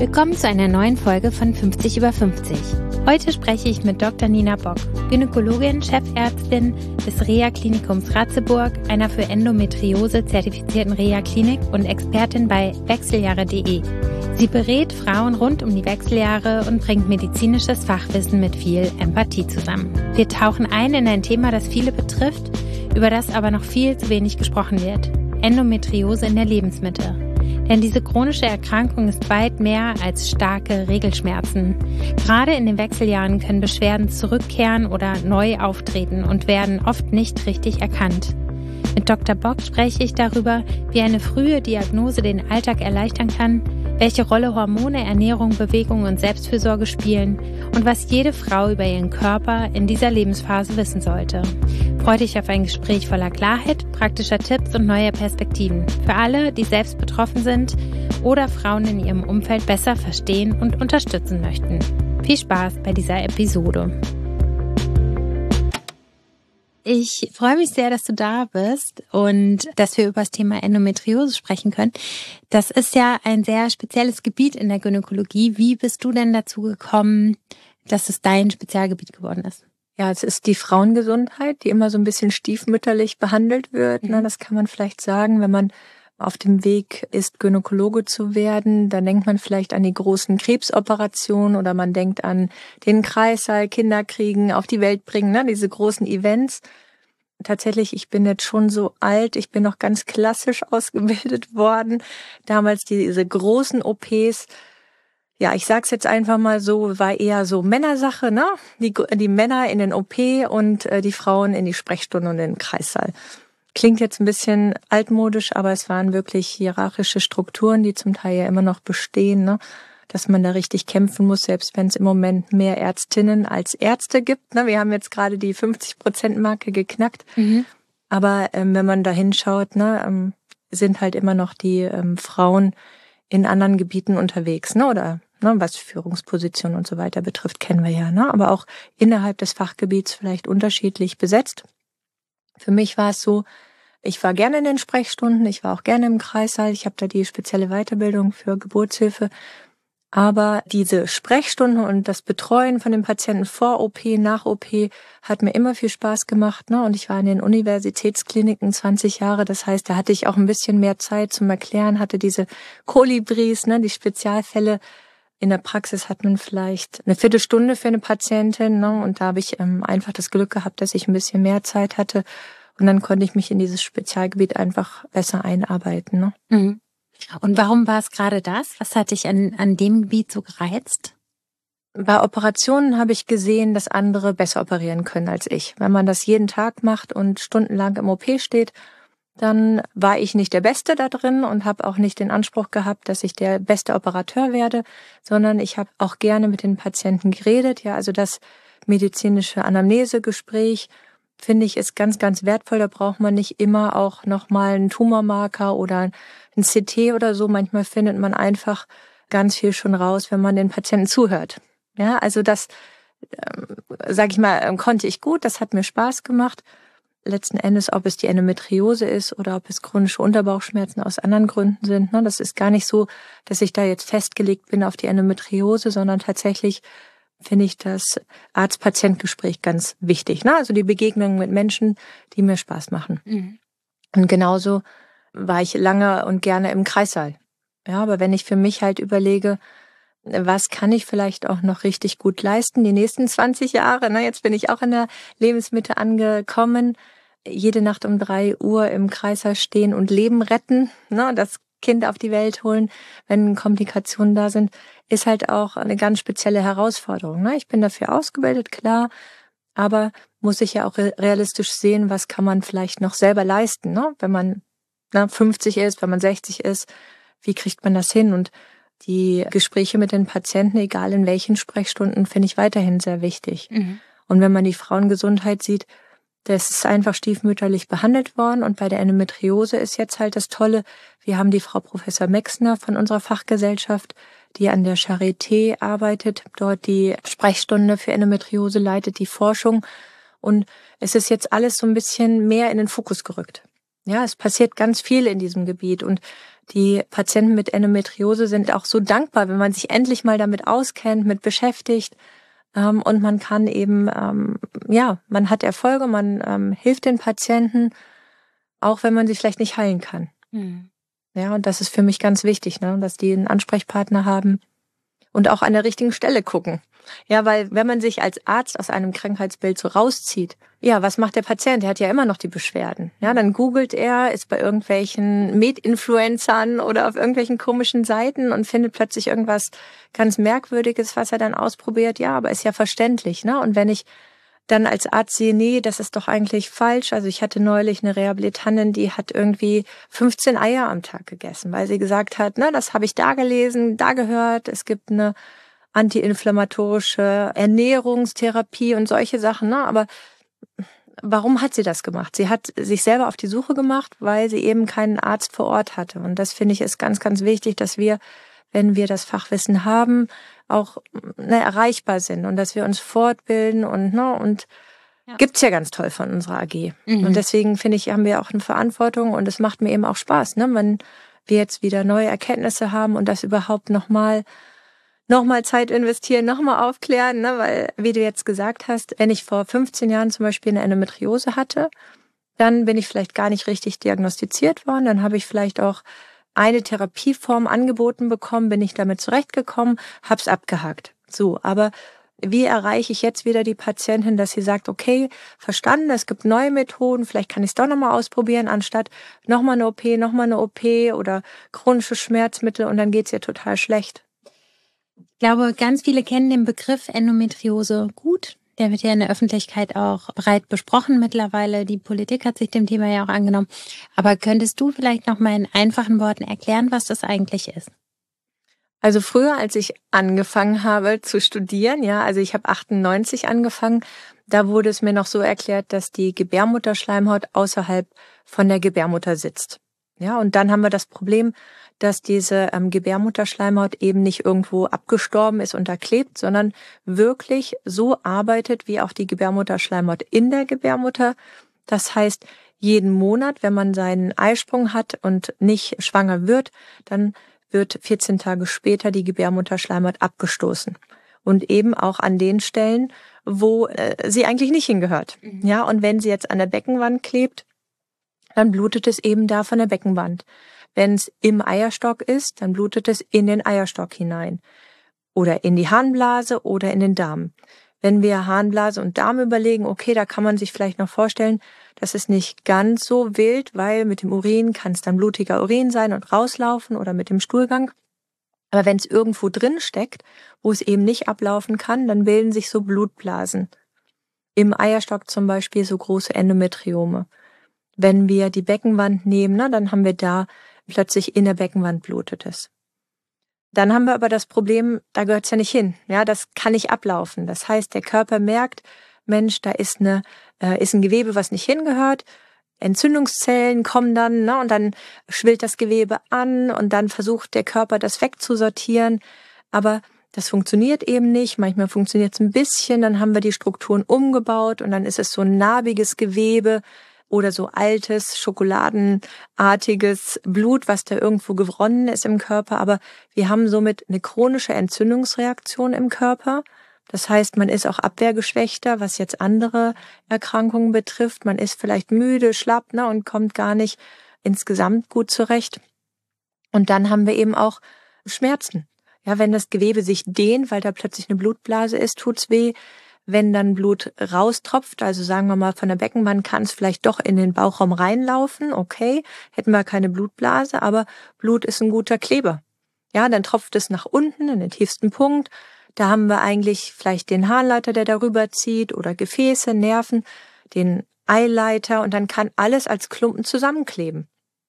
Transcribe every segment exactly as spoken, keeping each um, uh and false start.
Willkommen zu einer neuen Folge von fünfzig über fünfzig. Heute spreche ich mit Doktor Nina Bock, Gynäkologin, Chefärztin des Reha-Klinikums Ratzeburg, einer für Endometriose zertifizierten Reha-Klinik und Expertin bei wechseljahre punkt de. Sie berät Frauen rund um die Wechseljahre und bringt medizinisches Fachwissen mit viel Empathie zusammen. Wir tauchen ein in ein Thema, das viele betrifft, über das aber noch viel zu wenig gesprochen wird: Endometriose in der Lebensmitte. Denn diese chronische Erkrankung ist weit mehr als starke Regelschmerzen. Gerade in den Wechseljahren können Beschwerden zurückkehren oder neu auftreten und werden oft nicht richtig erkannt. Mit Doktor Bock spreche ich darüber, wie eine frühe Diagnose den Alltag erleichtern kann, welche Rolle Hormone, Ernährung, Bewegung und Selbstfürsorge spielen und was jede Frau über ihren Körper in dieser Lebensphase wissen sollte. Freue dich auf ein Gespräch voller Klarheit, praktischer Tipps und neuer Perspektiven für alle, die selbst betroffen sind oder Frauen in ihrem Umfeld besser verstehen und unterstützen möchten. Viel Spaß bei dieser Episode. Ich freue mich sehr, dass du da bist und dass wir über das Thema Endometriose sprechen können. Das ist ja ein sehr spezielles Gebiet in der Gynäkologie. Wie bist du denn dazu gekommen, dass es dein Spezialgebiet geworden ist? Ja, es ist die Frauengesundheit, die immer so ein bisschen stiefmütterlich behandelt wird. Mhm. Das kann man vielleicht sagen, wenn man auf dem Weg ist, Gynäkologe zu werden. Dann denkt man vielleicht an die großen Krebsoperationen oder man denkt an den Kreißsaal, Kinder kriegen, auf die Welt bringen, ne? Diese großen Events. Tatsächlich, ich bin jetzt schon so alt, ich bin noch ganz klassisch ausgebildet worden. Damals diese großen O Ps. Ja, ich sag's jetzt einfach mal so, war eher so Männersache, ne? Die, die Männer in den O P und äh, die Frauen in die Sprechstunde und in den Kreissaal. Klingt jetzt ein bisschen altmodisch, aber es waren wirklich hierarchische Strukturen, die zum Teil ja immer noch bestehen, ne? Dass man da richtig kämpfen muss, selbst wenn es im Moment mehr Ärztinnen als Ärzte gibt, ne? Wir haben jetzt gerade die fünfzig-Prozent-Marke geknackt. Mhm. Aber ähm, wenn man da hinschaut, ne, ähm, sind halt immer noch die ähm, Frauen in anderen Gebieten unterwegs, ne? Oder ne, was Führungspositionen und so weiter betrifft, kennen wir ja, ne? Aber auch innerhalb des Fachgebiets vielleicht unterschiedlich besetzt. Für mich war es so, ich war gerne in den Sprechstunden, ich war auch gerne im Kreissaal, ich habe da die spezielle Weiterbildung für Geburtshilfe. Aber diese Sprechstunden und das Betreuen von den Patienten vor O P, nach O P hat mir immer viel Spaß gemacht, ne? Und ich war in den Universitätskliniken zwanzig Jahre, das heißt, da hatte ich auch ein bisschen mehr Zeit zum Erklären, hatte diese Kolibris, ne, die Spezialfälle. In der Praxis hat man vielleicht eine Viertelstunde für eine Patientin, ne? Und da habe ich ähm, einfach das Glück gehabt, dass ich ein bisschen mehr Zeit hatte. Und dann konnte ich mich in dieses Spezialgebiet einfach besser einarbeiten, ne? Mhm. Und warum war es gerade das? Was hat dich an, an dem Gebiet so gereizt? Bei Operationen habe ich gesehen, dass andere besser operieren können als ich. Wenn man das jeden Tag macht und stundenlang im O P steht, dann war ich nicht der Beste da drin und habe auch nicht den Anspruch gehabt, dass ich der beste Operateur werde, sondern ich habe auch gerne mit den Patienten geredet. Ja, also das medizinische Anamnesegespräch, finde ich, ist ganz, ganz wertvoll. Da braucht man nicht immer auch nochmal einen Tumormarker oder ein C T oder so. Manchmal findet man einfach ganz viel schon raus, wenn man den Patienten zuhört. Ja, also das, ähm, sag ich mal, konnte ich gut. Das hat mir Spaß gemacht. Letzten Endes, ob es die Endometriose ist oder ob es chronische Unterbauchschmerzen aus anderen Gründen sind. Ne? Das ist gar nicht so, dass ich da jetzt festgelegt bin auf die Endometriose, sondern tatsächlich finde ich das Arzt-Patient-Gespräch ganz wichtig. Ne? Also die Begegnungen mit Menschen, die mir Spaß machen. Mhm. Und genauso war ich lange und gerne im Kreissaal. Ja, aber wenn ich für mich halt überlege, was kann ich vielleicht auch noch richtig gut leisten, die nächsten zwanzig Jahre, ne? Jetzt bin ich auch in der Lebensmitte angekommen, jede Nacht um drei Uhr im Kreissaal stehen und Leben retten, ne? Das Kind auf die Welt holen, wenn Komplikationen da sind, ist halt auch eine ganz spezielle Herausforderung, ne? Ich bin dafür ausgebildet, klar, aber muss ich ja auch realistisch sehen, was kann man vielleicht noch selber leisten, ne? Wenn man ne, fünfzig ist, wenn man sechzig ist, wie kriegt man das hin? Und die Gespräche mit den Patienten, egal in welchen Sprechstunden, finde ich weiterhin sehr wichtig. Mhm. Und wenn man die Frauengesundheit sieht, das ist einfach stiefmütterlich behandelt worden. Und bei der Endometriose ist jetzt halt das Tolle, wir haben die Frau Professor Mexner von unserer Fachgesellschaft, die an der Charité arbeitet, dort die Sprechstunde für Endometriose leitet, die Forschung. Und es ist jetzt alles so ein bisschen mehr in den Fokus gerückt. Ja, es passiert ganz viel in diesem Gebiet und die Patienten mit Endometriose sind auch so dankbar, wenn man sich endlich mal damit auskennt, mit beschäftigt. Ähm, und man kann eben, ähm, ja, man hat Erfolge, man ähm, hilft den Patienten, auch wenn man sie vielleicht nicht heilen kann. Mhm. Ja, und das ist für mich ganz wichtig, ne, dass die einen Ansprechpartner haben und auch an der richtigen Stelle gucken. Ja, weil wenn man sich als Arzt aus einem Krankheitsbild so rauszieht, ja, was macht der Patient? Der hat ja immer noch die Beschwerden. Ja, dann googelt er, ist bei irgendwelchen Med-Influencern oder auf irgendwelchen komischen Seiten und findet plötzlich irgendwas ganz Merkwürdiges, was er dann ausprobiert. Ja, aber ist ja verständlich, ne? Und wenn ich dann als Arzt sehe, nee, das ist doch eigentlich falsch. Also ich hatte neulich eine Rehabilitantin, die hat irgendwie fünfzehn Eier am Tag gegessen, weil sie gesagt hat, ne, das habe ich da gelesen, da gehört, es gibt eine antiinflammatorische Ernährungstherapie und solche Sachen, ne? Aber warum hat sie das gemacht? Sie hat sich selber auf die Suche gemacht, weil sie eben keinen Arzt vor Ort hatte. Und das finde ich ist ganz, ganz wichtig, dass wir, wenn wir das Fachwissen haben, auch ne, erreichbar sind und dass wir uns fortbilden und ne und ja. Gibt's ja ganz toll von unserer A G. Mhm. Und deswegen finde ich, haben wir auch eine Verantwortung und es macht mir eben auch Spaß, ne, wenn wir jetzt wieder neue Erkenntnisse haben und das überhaupt nochmal nochmal Zeit investieren, nochmal aufklären, ne, weil, wie du jetzt gesagt hast, wenn ich vor fünfzehn Jahren zum Beispiel eine Endometriose hatte, dann bin ich vielleicht gar nicht richtig diagnostiziert worden, dann habe ich vielleicht auch eine Therapieform angeboten bekommen, bin ich damit zurechtgekommen, hab's abgehakt. So, aber wie erreiche ich jetzt wieder die Patientin, dass sie sagt, okay, verstanden, es gibt neue Methoden, vielleicht kann ich es doch nochmal ausprobieren, anstatt nochmal eine O P, nochmal eine O P oder chronische Schmerzmittel und dann geht's ihr total schlecht. Ich glaube, ganz viele kennen den Begriff Endometriose gut. Der wird ja in der Öffentlichkeit auch breit besprochen mittlerweile. Die Politik hat sich dem Thema ja auch angenommen. Aber könntest du vielleicht noch mal in einfachen Worten erklären, was das eigentlich ist? Also früher, als ich angefangen habe zu studieren, ja, also ich habe achtundneunzig angefangen, da wurde es mir noch so erklärt, dass die Gebärmutterschleimhaut außerhalb von der Gebärmutter sitzt. Ja, und dann haben wir das Problem, dass diese ähm, Gebärmutterschleimhaut eben nicht irgendwo abgestorben ist und da klebt, sondern wirklich so arbeitet wie auch die Gebärmutterschleimhaut in der Gebärmutter. Das heißt, jeden Monat, wenn man seinen Eisprung hat und nicht schwanger wird, dann wird vierzehn Tage später die Gebärmutterschleimhaut abgestoßen. Und eben auch an den Stellen, wo äh, sie eigentlich nicht hingehört. Mhm. Ja, und wenn sie jetzt an der Beckenwand klebt, dann blutet es eben da von der Beckenwand. Wenn es im Eierstock ist, dann blutet es in den Eierstock hinein. Oder in die Harnblase oder in den Darm. Wenn wir Harnblase und Darm überlegen, okay, da kann man sich vielleicht noch vorstellen, das ist nicht ganz so wild, weil mit dem Urin kann es dann blutiger Urin sein und rauslaufen oder mit dem Stuhlgang. Aber wenn es irgendwo drin steckt, wo es eben nicht ablaufen kann, dann bilden sich so Blutblasen. Im Eierstock zum Beispiel so große Endometriome. Wenn wir die Beckenwand nehmen, na, dann haben wir da plötzlich in der Beckenwand blutet es. Dann haben wir aber das Problem, da gehört's ja nicht hin. Ja, das kann nicht ablaufen. Das heißt, der Körper merkt, Mensch, da ist eine, äh, ist ein Gewebe, was nicht hingehört. Entzündungszellen kommen dann, ne, und dann schwillt das Gewebe an und dann versucht der Körper, das wegzusortieren. Aber das funktioniert eben nicht. Manchmal funktioniert es ein bisschen, dann haben wir die Strukturen umgebaut und dann ist es so ein narbiges Gewebe oder so altes, schokoladenartiges Blut, was da irgendwo geronnen ist im Körper. Aber wir haben somit eine chronische Entzündungsreaktion im Körper. Das heißt, man ist auch abwehrgeschwächter, was jetzt andere Erkrankungen betrifft. Man ist vielleicht müde, schlapp, ne, und kommt gar nicht insgesamt gut zurecht. Und dann haben wir eben auch Schmerzen. Ja, wenn das Gewebe sich dehnt, weil da plötzlich eine Blutblase ist, tut's weh. Wenn dann Blut raustropft, also sagen wir mal von der Beckenwand, kann es vielleicht doch in den Bauchraum reinlaufen. Okay, hätten wir keine Blutblase, aber Blut ist ein guter Kleber. Ja, dann tropft es nach unten in den tiefsten Punkt. Da haben wir eigentlich vielleicht den Harnleiter, der darüber zieht, oder Gefäße, Nerven, den Eileiter und dann kann alles als Klumpen zusammenkleben.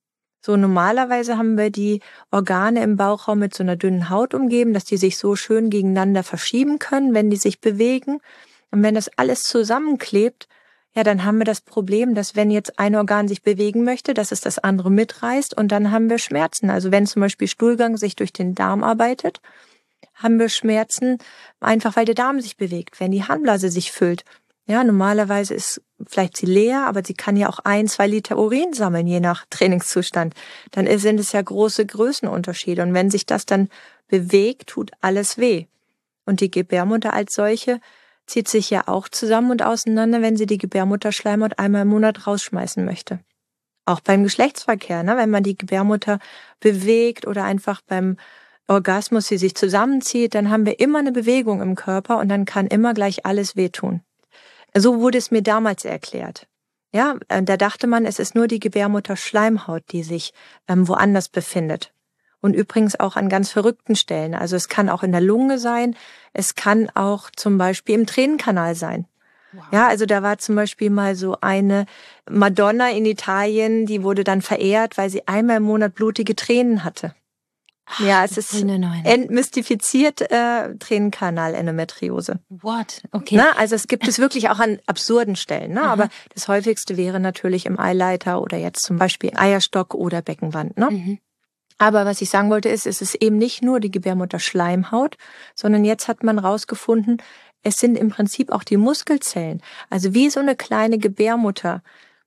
So normalerweise haben wir die Organe im Bauchraum mit so einer dünnen Haut umgeben, dass die sich so schön gegeneinander verschieben können, wenn die sich bewegen. Und wenn das alles zusammenklebt, ja, dann haben wir das Problem, dass wenn jetzt ein Organ sich bewegen möchte, dass es das andere mitreißt und dann haben wir Schmerzen. Also wenn zum Beispiel Stuhlgang sich durch den Darm arbeitet, haben wir Schmerzen, einfach weil der Darm sich bewegt. Wenn die Harnblase sich füllt, Ja, normalerweise ist vielleicht sie leer, aber sie kann ja auch ein, zwei Liter Urin sammeln, je nach Trainingszustand. Dann sind es ja große Größenunterschiede. Und wenn sich das dann bewegt, tut alles weh. Und die Gebärmutter als solche zieht sich ja auch zusammen und auseinander, wenn sie die Gebärmutterschleimhaut einmal im Monat rausschmeißen möchte. Auch beim Geschlechtsverkehr, ne? Wenn man die Gebärmutter bewegt oder einfach beim Orgasmus sie sich zusammenzieht, dann haben wir immer eine Bewegung im Körper und dann kann immer gleich alles wehtun. So wurde es mir damals erklärt. Ja, da dachte man, es ist nur die Gebärmutterschleimhaut, die sich ähm, woanders befindet. Und übrigens auch an ganz verrückten Stellen. Also es kann auch in der Lunge sein, es kann auch zum Beispiel im Tränenkanal sein. Wow. Ja, also da war zum Beispiel mal so eine Madonna in Italien, die wurde dann verehrt, weil sie einmal im Monat blutige Tränen hatte. Ach, ja, es ist entmystifiziert äh, Tränenkanal-Endometriose. What? Okay. Na, also es gibt es wirklich auch an absurden Stellen. Ne? Aber das häufigste wäre natürlich im Eileiter oder jetzt zum Beispiel Eierstock oder Beckenwand. Ne? Mhm. Aber was ich sagen wollte ist, es ist eben nicht nur die Gebärmutterschleimhaut, sondern jetzt hat man rausgefunden, es sind im Prinzip auch die Muskelzellen. Also wie so eine kleine Gebärmutter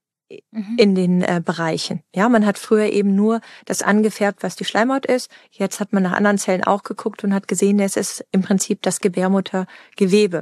in den äh, Bereichen. Ja, man hat früher eben nur das angefärbt, was die Schleimhaut ist. Jetzt hat man nach anderen Zellen auch geguckt und hat gesehen, es ist im Prinzip das Gebärmuttergewebe.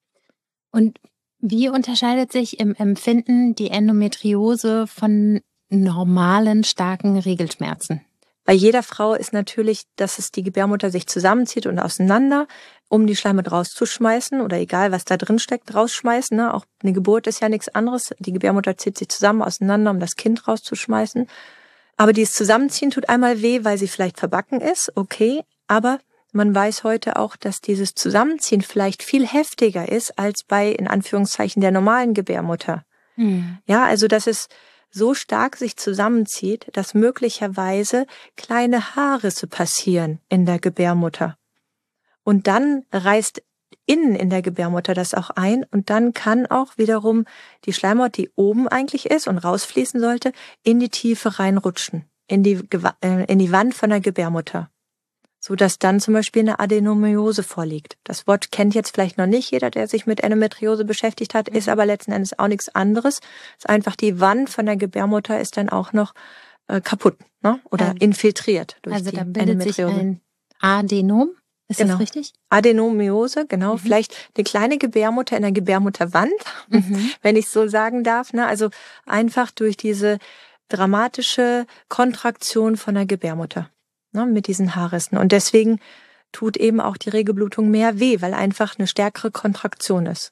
Und wie unterscheidet sich im Empfinden die Endometriose von normalen, starken Regelschmerzen? Bei jeder Frau ist natürlich, dass es die Gebärmutter sich zusammenzieht und auseinander, um die Schleimhaut rauszuschmeißen oder egal, was da drin steckt, rausschmeißen. Ne? Auch eine Geburt ist ja nichts anderes. Die Gebärmutter zieht sich zusammen, auseinander, um das Kind rauszuschmeißen. Aber dieses Zusammenziehen tut einmal weh, weil sie vielleicht verbacken ist, okay. Aber man weiß heute auch, dass dieses Zusammenziehen vielleicht viel heftiger ist als bei, in Anführungszeichen, der normalen Gebärmutter. Hm. Ja, also das ist so stark sich zusammenzieht, dass möglicherweise kleine Haarrisse passieren in der Gebärmutter. Und dann reißt innen in der Gebärmutter das auch ein und dann kann auch wiederum die Schleimhaut, die oben eigentlich ist und rausfließen sollte, in die Tiefe reinrutschen, in die, in die Wand von der Gebärmutter. So dass dann zum Beispiel eine Adenomiose vorliegt. Das Wort kennt jetzt vielleicht noch nicht jeder, der sich mit Endometriose beschäftigt hat, ist aber letzten Endes auch nichts anderes. Ist einfach die Wand von der Gebärmutter ist dann auch noch äh, kaputt, ne? Oder ähm, infiltriert durch also die Endometriose. Also da bildet sich ein Adenom, ist genau. das richtig? Adenomiose, genau. Mhm. Vielleicht eine kleine Gebärmutter in der Gebärmutterwand, mhm. wenn ich so sagen darf. Ne? Also einfach durch diese dramatische Kontraktion von der Gebärmutter. Mit diesen Haarrissen. Und deswegen tut eben auch die Regelblutung mehr weh, weil einfach eine stärkere Kontraktion ist.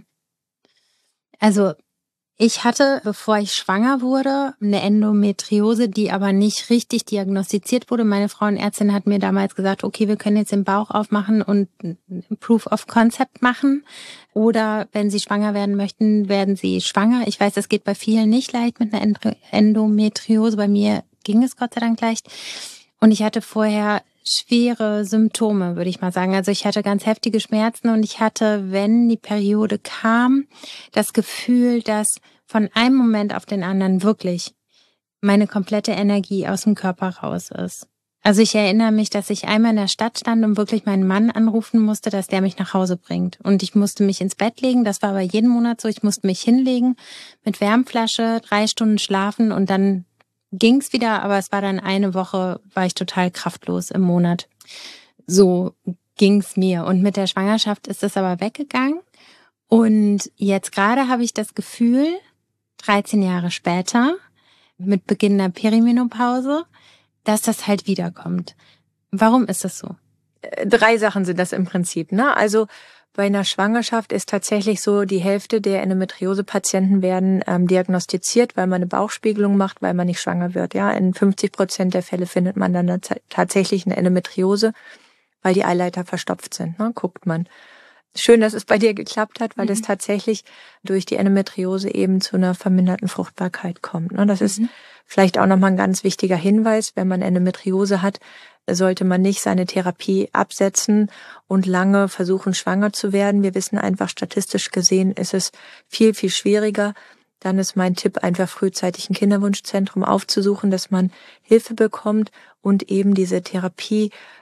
Also ich hatte, bevor ich schwanger wurde, eine Endometriose, die aber nicht richtig diagnostiziert wurde. Meine Frauenärztin hat mir damals gesagt, okay, wir können jetzt den Bauch aufmachen und Proof of Concept machen. Oder wenn Sie schwanger werden möchten, werden Sie schwanger. Ich weiß, das geht bei vielen nicht leicht mit einer Endometriose. Bei mir ging es Gott sei Dank leicht. Und ich hatte vorher schwere Symptome, würde ich mal sagen. Also ich hatte ganz heftige Schmerzen und ich hatte, wenn die Periode kam, das Gefühl, dass von einem Moment auf den anderen wirklich meine komplette Energie aus dem Körper raus ist. Also ich erinnere mich, dass ich einmal in der Stadt stand und wirklich meinen Mann anrufen musste, dass der mich nach Hause bringt. Und ich musste mich ins Bett legen, das war aber jeden Monat so. Ich musste mich hinlegen, mit Wärmflasche, drei Stunden schlafen und dann ging's wieder, aber es war dann eine Woche, war ich total kraftlos im Monat. So ging's mir. Und mit der Schwangerschaft ist es aber weggegangen. Und jetzt gerade habe ich das Gefühl, dreizehn Jahre später, mit Beginn der Perimenopause, dass das halt wiederkommt. Warum ist das so? Drei Sachen sind das im Prinzip, ne? Also bei einer Schwangerschaft ist tatsächlich so, die Hälfte der Endometriose-Patienten werden ähm, diagnostiziert, weil man eine Bauchspiegelung macht, weil man nicht schwanger wird. Ja, in fünfzig Prozent der Fälle findet man dann tatsächlich eine Endometriose, weil die Eileiter verstopft sind. Ne? Guckt man. Schön, dass es bei dir geklappt hat, weil mhm. es tatsächlich durch die Endometriose eben zu einer verminderten Fruchtbarkeit kommt. Ne? Das mhm. ist vielleicht auch nochmal ein ganz wichtiger Hinweis, wenn man Endometriose hat, sollte man nicht seine Therapie absetzen und lange versuchen, schwanger zu werden. Wir wissen einfach, statistisch gesehen ist es viel, viel schwieriger. Dann ist mein Tipp, einfach frühzeitig ein Kinderwunschzentrum aufzusuchen, dass man Hilfe bekommt und eben diese Therapie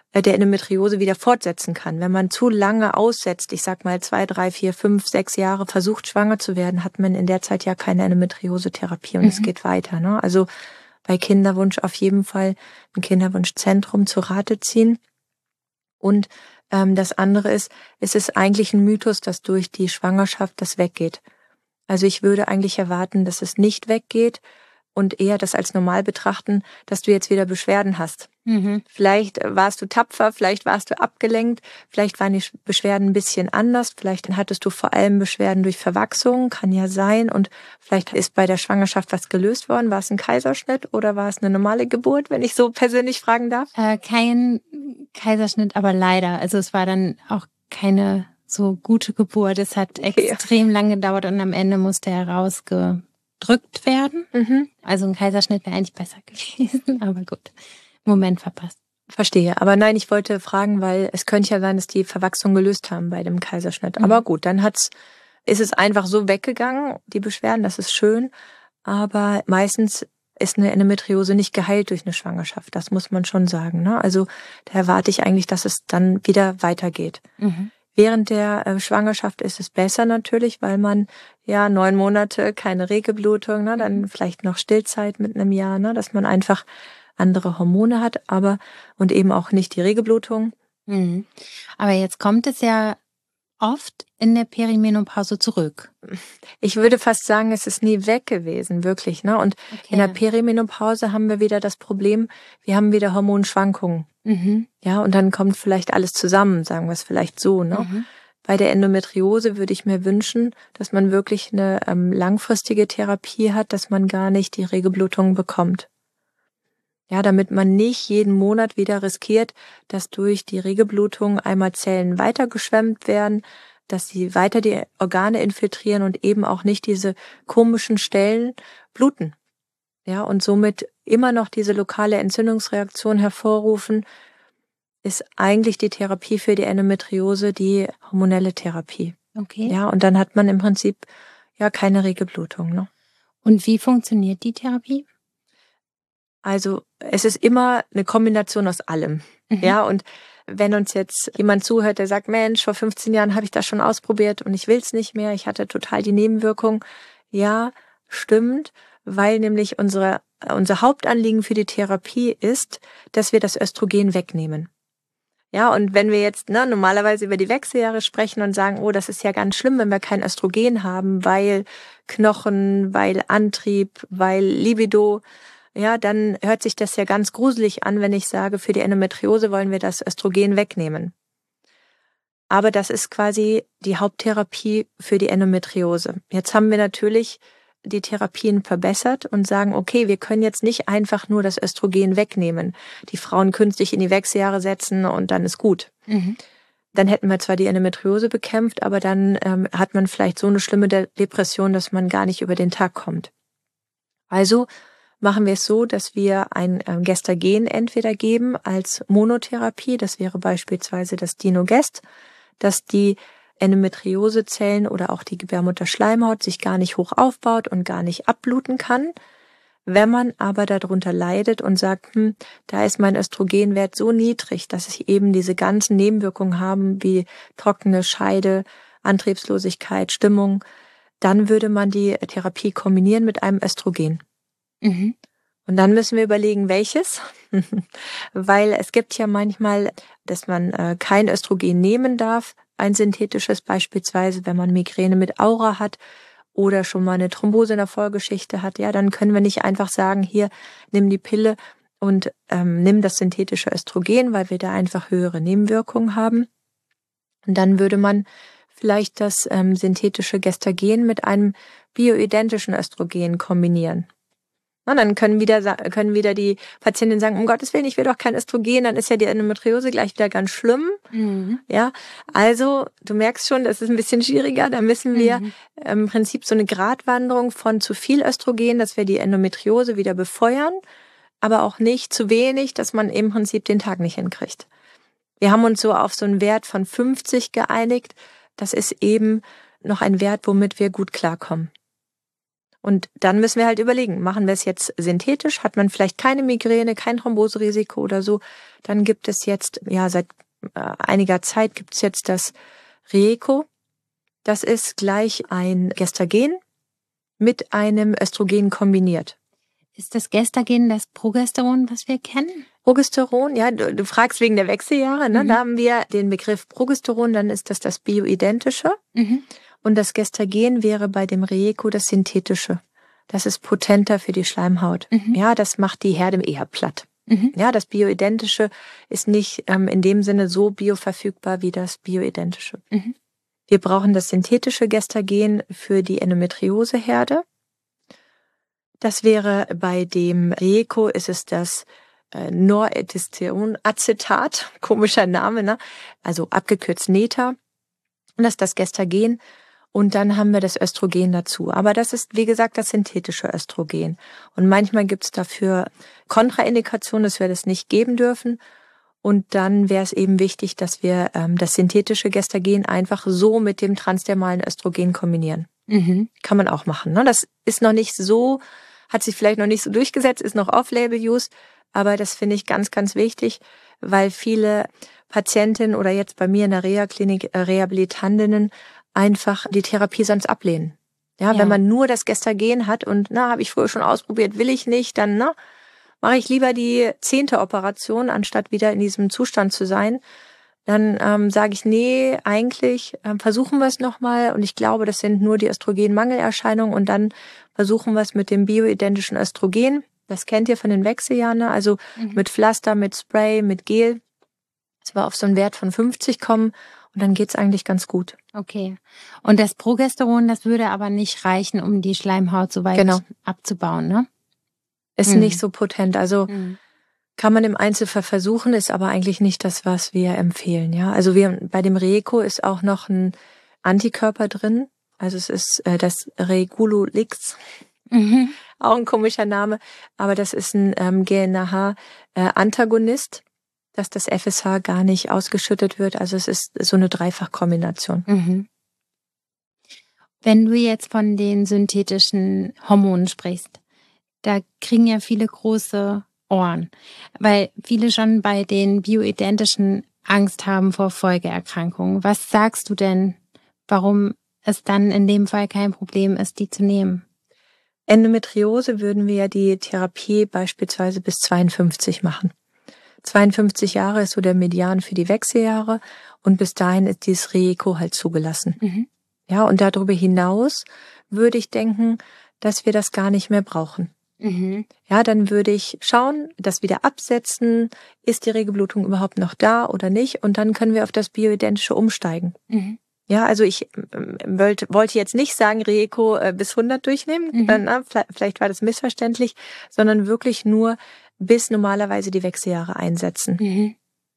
der Endometriose wieder fortsetzen kann. Wenn man zu lange aussetzt, ich sag mal zwei, drei, vier, fünf, sechs Jahre versucht, schwanger zu werden, hat man in der Zeit ja keine Endometriose-Therapie und mhm. es geht weiter. Ne? Also bei Kinderwunsch auf jeden Fall ein Kinderwunschzentrum zu Rate ziehen. Und ähm, das andere ist, es ist eigentlich ein Mythos, dass durch die Schwangerschaft das weggeht. Also ich würde eigentlich erwarten, dass es nicht weggeht und eher das als normal betrachten, dass du jetzt wieder Beschwerden hast. Mhm. Vielleicht warst du tapfer, vielleicht warst du abgelenkt, vielleicht waren die Beschwerden ein bisschen anders, vielleicht hattest du vor allem Beschwerden durch Verwachsung, kann ja sein, und vielleicht ist bei der Schwangerschaft was gelöst worden. War es ein Kaiserschnitt oder war es eine normale Geburt, wenn ich so persönlich fragen darf? Äh, kein Kaiserschnitt, aber leider. Also es war dann auch keine so gute Geburt. Es hat okay. extrem lange gedauert und am Ende musste er rausge drückt werden. Mhm. Also ein Kaiserschnitt wäre eigentlich besser gewesen, aber gut. Moment verpasst. Verstehe. Aber nein, ich wollte fragen, weil es könnte ja sein, dass die Verwachsung gelöst haben bei dem Kaiserschnitt. Mhm. Aber gut, dann hat's, ist es einfach so weggegangen, die Beschwerden, das ist schön. Aber meistens ist eine Endometriose nicht geheilt durch eine Schwangerschaft. Das muss man schon sagen. Ne? Also da erwarte ich eigentlich, dass es dann wieder weitergeht. Mhm. Während der äh, Schwangerschaft ist es besser natürlich, weil man ja neun Monate keine Regelblutung, ne, dann vielleicht noch Stillzeit mit einem Jahr, ne, dass man einfach andere Hormone hat, aber und eben auch nicht die Regelblutung. Mhm. Aber jetzt kommt es ja oft in der Perimenopause zurück. Ich würde fast sagen, es ist nie weg gewesen, wirklich, ne? Und okay. in der Perimenopause haben wir wieder das Problem, wir haben wieder Hormonschwankungen. Mhm. Ja, und dann kommt vielleicht alles zusammen, sagen wir es vielleicht so, ne? Mhm. Bei der Endometriose würde ich mir wünschen, dass man wirklich eine ähm, langfristige Therapie hat, dass man gar nicht die Regelblutung bekommt. Ja, damit man nicht jeden Monat wieder riskiert, dass durch die Regelblutung einmal Zellen weitergeschwemmt werden, dass sie weiter die Organe infiltrieren und eben auch nicht diese komischen Stellen bluten. Ja, und somit immer noch diese lokale Entzündungsreaktion hervorrufen, ist eigentlich die Therapie für die Endometriose die hormonelle Therapie. Okay. Ja, und dann hat man im Prinzip ja keine Regelblutung, ne? Und wie funktioniert die Therapie? Also es ist immer eine Kombination aus allem. Mhm. Ja, und wenn uns jetzt jemand zuhört, der sagt, Mensch, vor fünfzehn Jahren habe ich das schon ausprobiert und ich will es nicht mehr, ich hatte total die Nebenwirkung. Ja, stimmt, weil nämlich unsere, unser Hauptanliegen für die Therapie ist, dass wir das Östrogen wegnehmen. Ja, und wenn wir jetzt ne, normalerweise über die Wechseljahre sprechen und sagen, oh, das ist ja ganz schlimm, wenn wir kein Östrogen haben, weil Knochen, weil Antrieb, weil Libido, ja, dann hört sich das ja ganz gruselig an, wenn ich sage, für die Endometriose wollen wir das Östrogen wegnehmen. Aber das ist quasi die Haupttherapie für die Endometriose. Jetzt haben wir natürlich die Therapien verbessert und sagen, okay, wir können jetzt nicht einfach nur das Östrogen wegnehmen, die Frauen künstlich in die Wechseljahre setzen und dann ist gut. Mhm. Dann hätten wir zwar die Endometriose bekämpft, aber dann ähm, hat man vielleicht so eine schlimme De- Depression, dass man gar nicht über den Tag kommt. Also machen wir es so, dass wir ein ähm, Gestagen entweder geben als Monotherapie, das wäre beispielsweise das Dinogest, dass die Endometriosezellen oder auch die Gebärmutterschleimhaut sich gar nicht hoch aufbaut und gar nicht abbluten kann. Wenn man aber darunter leidet und sagt, hm, da ist mein Östrogenwert so niedrig, dass ich eben diese ganzen Nebenwirkungen haben, wie trockene Scheide, Antriebslosigkeit, Stimmung, dann würde man die Therapie kombinieren mit einem Östrogen. Mhm. Und dann müssen wir überlegen, welches, weil es gibt ja manchmal, dass man äh, kein Östrogen nehmen darf, ein synthetisches beispielsweise, wenn man Migräne mit Aura hat oder schon mal eine Thrombose in der Vorgeschichte hat, ja, dann können wir nicht einfach sagen, hier, nimm die Pille und ähm, nimm das synthetische Östrogen, weil wir da einfach höhere Nebenwirkungen haben. Und dann würde man vielleicht das ähm, synthetische Gestagen mit einem bioidentischen Östrogen kombinieren. Und dann können wieder, können wieder die Patientinnen sagen, um Gottes Willen, ich will doch kein Östrogen, dann ist ja die Endometriose gleich wieder ganz schlimm. Mhm. Ja, also du merkst schon, das ist ein bisschen schwieriger. Da müssen wir mhm. im Prinzip so eine Gratwanderung von zu viel Östrogen, dass wir die Endometriose wieder befeuern, aber auch nicht zu wenig, dass man im Prinzip den Tag nicht hinkriegt. Wir haben uns so auf so einen Wert von fünfzig geeinigt. Das ist eben noch ein Wert, womit wir gut klarkommen. Und dann müssen wir halt überlegen, machen wir es jetzt synthetisch, hat man vielleicht keine Migräne, kein Thromboserisiko oder so, dann gibt es jetzt, ja, seit äh, einiger Zeit gibt es jetzt das Reeco. Das ist gleich ein Gestagen mit einem Östrogen kombiniert. Ist das Gestagen das Progesteron, was wir kennen? Progesteron, ja, du, du fragst wegen der Wechseljahre, ne? Mhm. Da haben wir den Begriff Progesteron, dann ist das das bioidentische. Mhm. Und das Gestagen wäre bei dem Reeco das synthetische. Das ist potenter für die Schleimhaut. Mhm. Ja, das macht die Herde eher platt. Mhm. Ja, das bioidentische ist nicht ähm, in dem Sinne so bioverfügbar wie das bioidentische. Mhm. Wir brauchen das synthetische Gestagen für die Endometrioseherde. Das wäre bei dem Reeco, ist es das äh, Norethistionacetat, komischer Name, ne? Also abgekürzt Neta. Und das ist das Gestagen. Und dann haben wir das Östrogen dazu. Aber das ist, wie gesagt, das synthetische Östrogen. Und manchmal gibt es dafür Kontraindikationen, dass wir das nicht geben dürfen. Und dann wäre es eben wichtig, dass wir ähm, das synthetische Gestagen einfach so mit dem transdermalen Östrogen kombinieren. Mhm. Kann man auch machen, ne? Das ist noch nicht so, hat sich vielleicht noch nicht so durchgesetzt, ist noch Off-Label-Use. Aber das finde ich ganz, ganz wichtig, weil viele Patientinnen oder jetzt bei mir in der Reha-Klinik äh, Rehabilitantinnen einfach die Therapie sonst ablehnen. Ja, Ja. wenn man nur das Gestagen hat und na, habe ich früher schon ausprobiert, will ich nicht, dann na, mache ich lieber die zehnte Operation, anstatt wieder in diesem Zustand zu sein. Dann ähm, sage ich, nee, eigentlich ähm, versuchen wir es nochmal. Und ich glaube, das sind nur die Östrogenmangelerscheinungen. Und dann versuchen wir es mit dem bioidentischen Östrogen. Das kennt ihr von den Wechseljahren, ne? Also Mhm. mit Pflaster, mit Spray, mit Gel. Dass wir auf so einen Wert von fünfzig kommen. Und dann geht's eigentlich ganz gut. Okay. Und das Progesteron, das würde aber nicht reichen, um die Schleimhaut so weit Genau. abzubauen, ne? Ist Mhm. nicht so potent. Also Mhm. kann man im Einzelfall versuchen, ist aber eigentlich nicht das, was wir empfehlen. Ja, also wir bei dem Reeco ist auch noch ein Antikörper drin. Also es ist äh, das Regulolix, Mhm. auch ein komischer Name, aber das ist ein ähm, G N A H-Antagonist, dass das F S H gar nicht ausgeschüttet wird. Also es ist so eine Dreifachkombination. Mhm. Wenn du jetzt von den synthetischen Hormonen sprichst, da kriegen ja viele große Ohren, weil viele schon bei den bioidentischen Angst haben vor Folgeerkrankungen. Was sagst du denn, warum es dann in dem Fall kein Problem ist, die zu nehmen? Endometriose würden wir ja die Therapie beispielsweise bis zweiundfünfzig machen. zweiundfünfzig Jahre ist so der Median für die Wechseljahre und bis dahin ist dieses Reeco halt zugelassen. Mhm. Ja, und darüber hinaus würde ich denken, dass wir das gar nicht mehr brauchen. Mhm. Ja, dann würde ich schauen, das wieder absetzen, ist die Regelblutung überhaupt noch da oder nicht, und dann können wir auf das Bioidentische umsteigen. Mhm. Ja, also ich ähm, wollte, wollte jetzt nicht sagen, Reeco äh, bis hundert durchnehmen, Mhm. äh, na, vielleicht war das missverständlich, sondern wirklich nur bis normalerweise die Wechseljahre einsetzen. Mhm.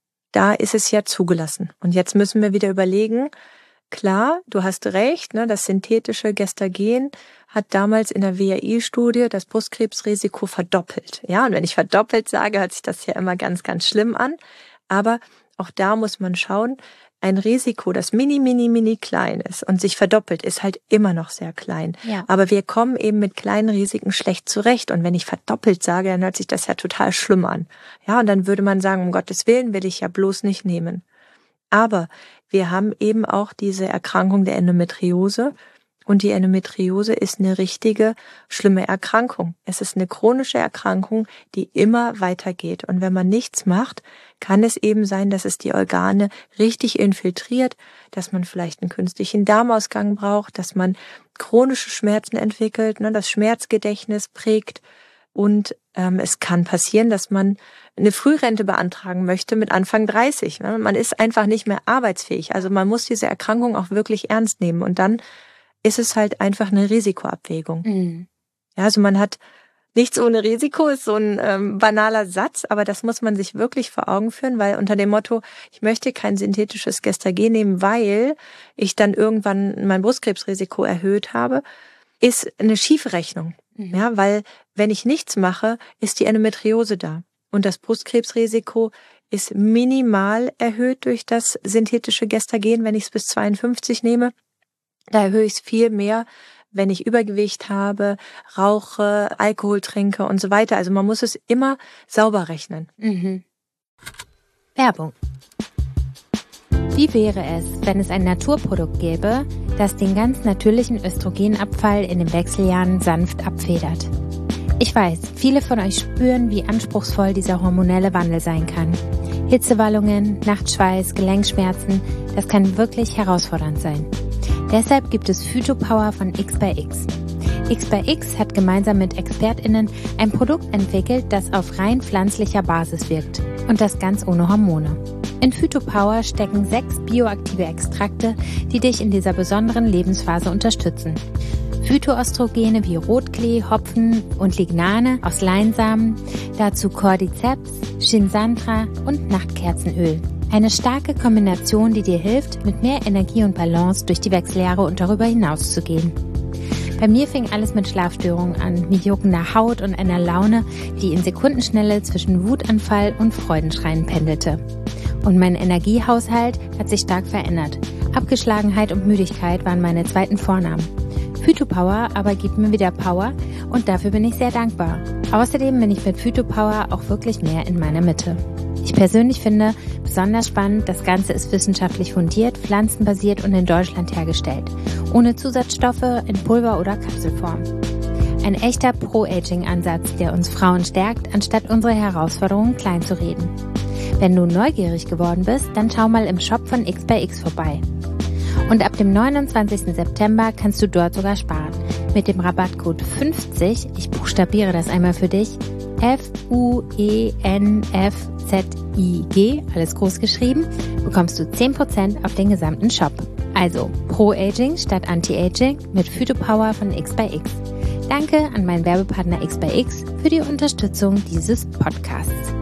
Da ist es ja zugelassen. Und jetzt müssen wir wieder überlegen, klar, du hast recht, ne, das synthetische Gestagen hat damals in der W H I-Studie das Brustkrebsrisiko verdoppelt. Ja, und wenn ich verdoppelt sage, hört sich das ja immer ganz, ganz schlimm an. Aber auch da muss man schauen, ein Risiko, das mini, mini, mini klein ist und sich verdoppelt, ist halt immer noch sehr klein. Ja. Aber wir kommen eben mit kleinen Risiken schlecht zurecht. Und wenn ich verdoppelt sage, dann hört sich das ja total schlimm an. Ja, und dann würde man sagen, um Gottes Willen will ich ja bloß nicht nehmen. Aber wir haben eben auch diese Erkrankung der Endometriose. Und die Endometriose ist eine richtige, schlimme Erkrankung. Es ist eine chronische Erkrankung, die immer weitergeht. Und wenn man nichts macht, kann es eben sein, dass es die Organe richtig infiltriert, dass man vielleicht einen künstlichen Darmausgang braucht, dass man chronische Schmerzen entwickelt, ne, das Schmerzgedächtnis prägt. Und ähm, es kann passieren, dass man eine Frührente beantragen möchte mit Anfang dreißig. Ne? Man ist einfach nicht mehr arbeitsfähig. Also man muss diese Erkrankung auch wirklich ernst nehmen. Und dann ist es halt einfach eine Risikoabwägung. Mhm. Ja, also man hat nichts ohne Risiko, ist so ein ähm, banaler Satz, aber das muss man sich wirklich vor Augen führen, weil unter dem Motto, ich möchte kein synthetisches Gestagen nehmen, weil ich dann irgendwann mein Brustkrebsrisiko erhöht habe, ist eine schiefe Rechnung. Mhm. Ja, weil wenn ich nichts mache, ist die Endometriose da. Und das Brustkrebsrisiko ist minimal erhöht durch das synthetische Gestagen, wenn ich es bis zweiundfünfzig nehme. Da erhöhe ich es viel mehr, wenn ich Übergewicht habe, rauche, Alkohol trinke und so weiter. Also man muss es immer sauber rechnen. Mhm. Werbung. Wie wäre es, wenn es ein Naturprodukt gäbe, das den ganz natürlichen Östrogenabfall in den Wechseljahren sanft abfedert? Ich weiß, viele von euch spüren, wie anspruchsvoll dieser hormonelle Wandel sein kann. Hitzewallungen, Nachtschweiß, Gelenkschmerzen, das kann wirklich herausfordernd sein. Deshalb gibt es Phytopower von X by X. X by X hat gemeinsam mit ExpertInnen ein Produkt entwickelt, das auf rein pflanzlicher Basis wirkt. Und das ganz ohne Hormone. In Phytopower stecken sechs bioaktive Extrakte, die dich in dieser besonderen Lebensphase unterstützen. Phytoöstrogene wie Rotklee, Hopfen und Lignane aus Leinsamen, dazu Cordyceps, Shinsantra und Nachtkerzenöl. Eine starke Kombination, die dir hilft, mit mehr Energie und Balance durch die Wechseljahre und darüber hinaus zu gehen. Bei mir fing alles mit Schlafstörungen an, mit juckender Haut und einer Laune, die in Sekundenschnelle zwischen Wutanfall und Freudenschreien pendelte. Und mein Energiehaushalt hat sich stark verändert. Abgeschlagenheit und Müdigkeit waren meine zweiten Vornamen. Phytopower aber gibt mir wieder Power und dafür bin ich sehr dankbar. Außerdem bin ich mit Phytopower auch wirklich mehr in meiner Mitte. Ich persönlich finde besonders spannend, das Ganze ist wissenschaftlich fundiert, pflanzenbasiert und in Deutschland hergestellt. Ohne Zusatzstoffe, in Pulver- oder Kapselform. Ein echter Pro-Aging-Ansatz, der uns Frauen stärkt, anstatt unsere Herausforderungen klein zu reden. Wenn du neugierig geworden bist, dann schau mal im Shop von X by X vorbei. Und ab dem neunundzwanzigsten September kannst du dort sogar sparen. Mit dem Rabattcode fünfzig, ich buchstabiere das einmal für dich, F U E N F Z I G, alles groß geschrieben, bekommst du zehn Prozent auf den gesamten Shop. Also Pro-Aging statt Anti-Aging mit Phytopower von X by X. Danke an meinen Werbepartner X by X für die Unterstützung dieses Podcasts.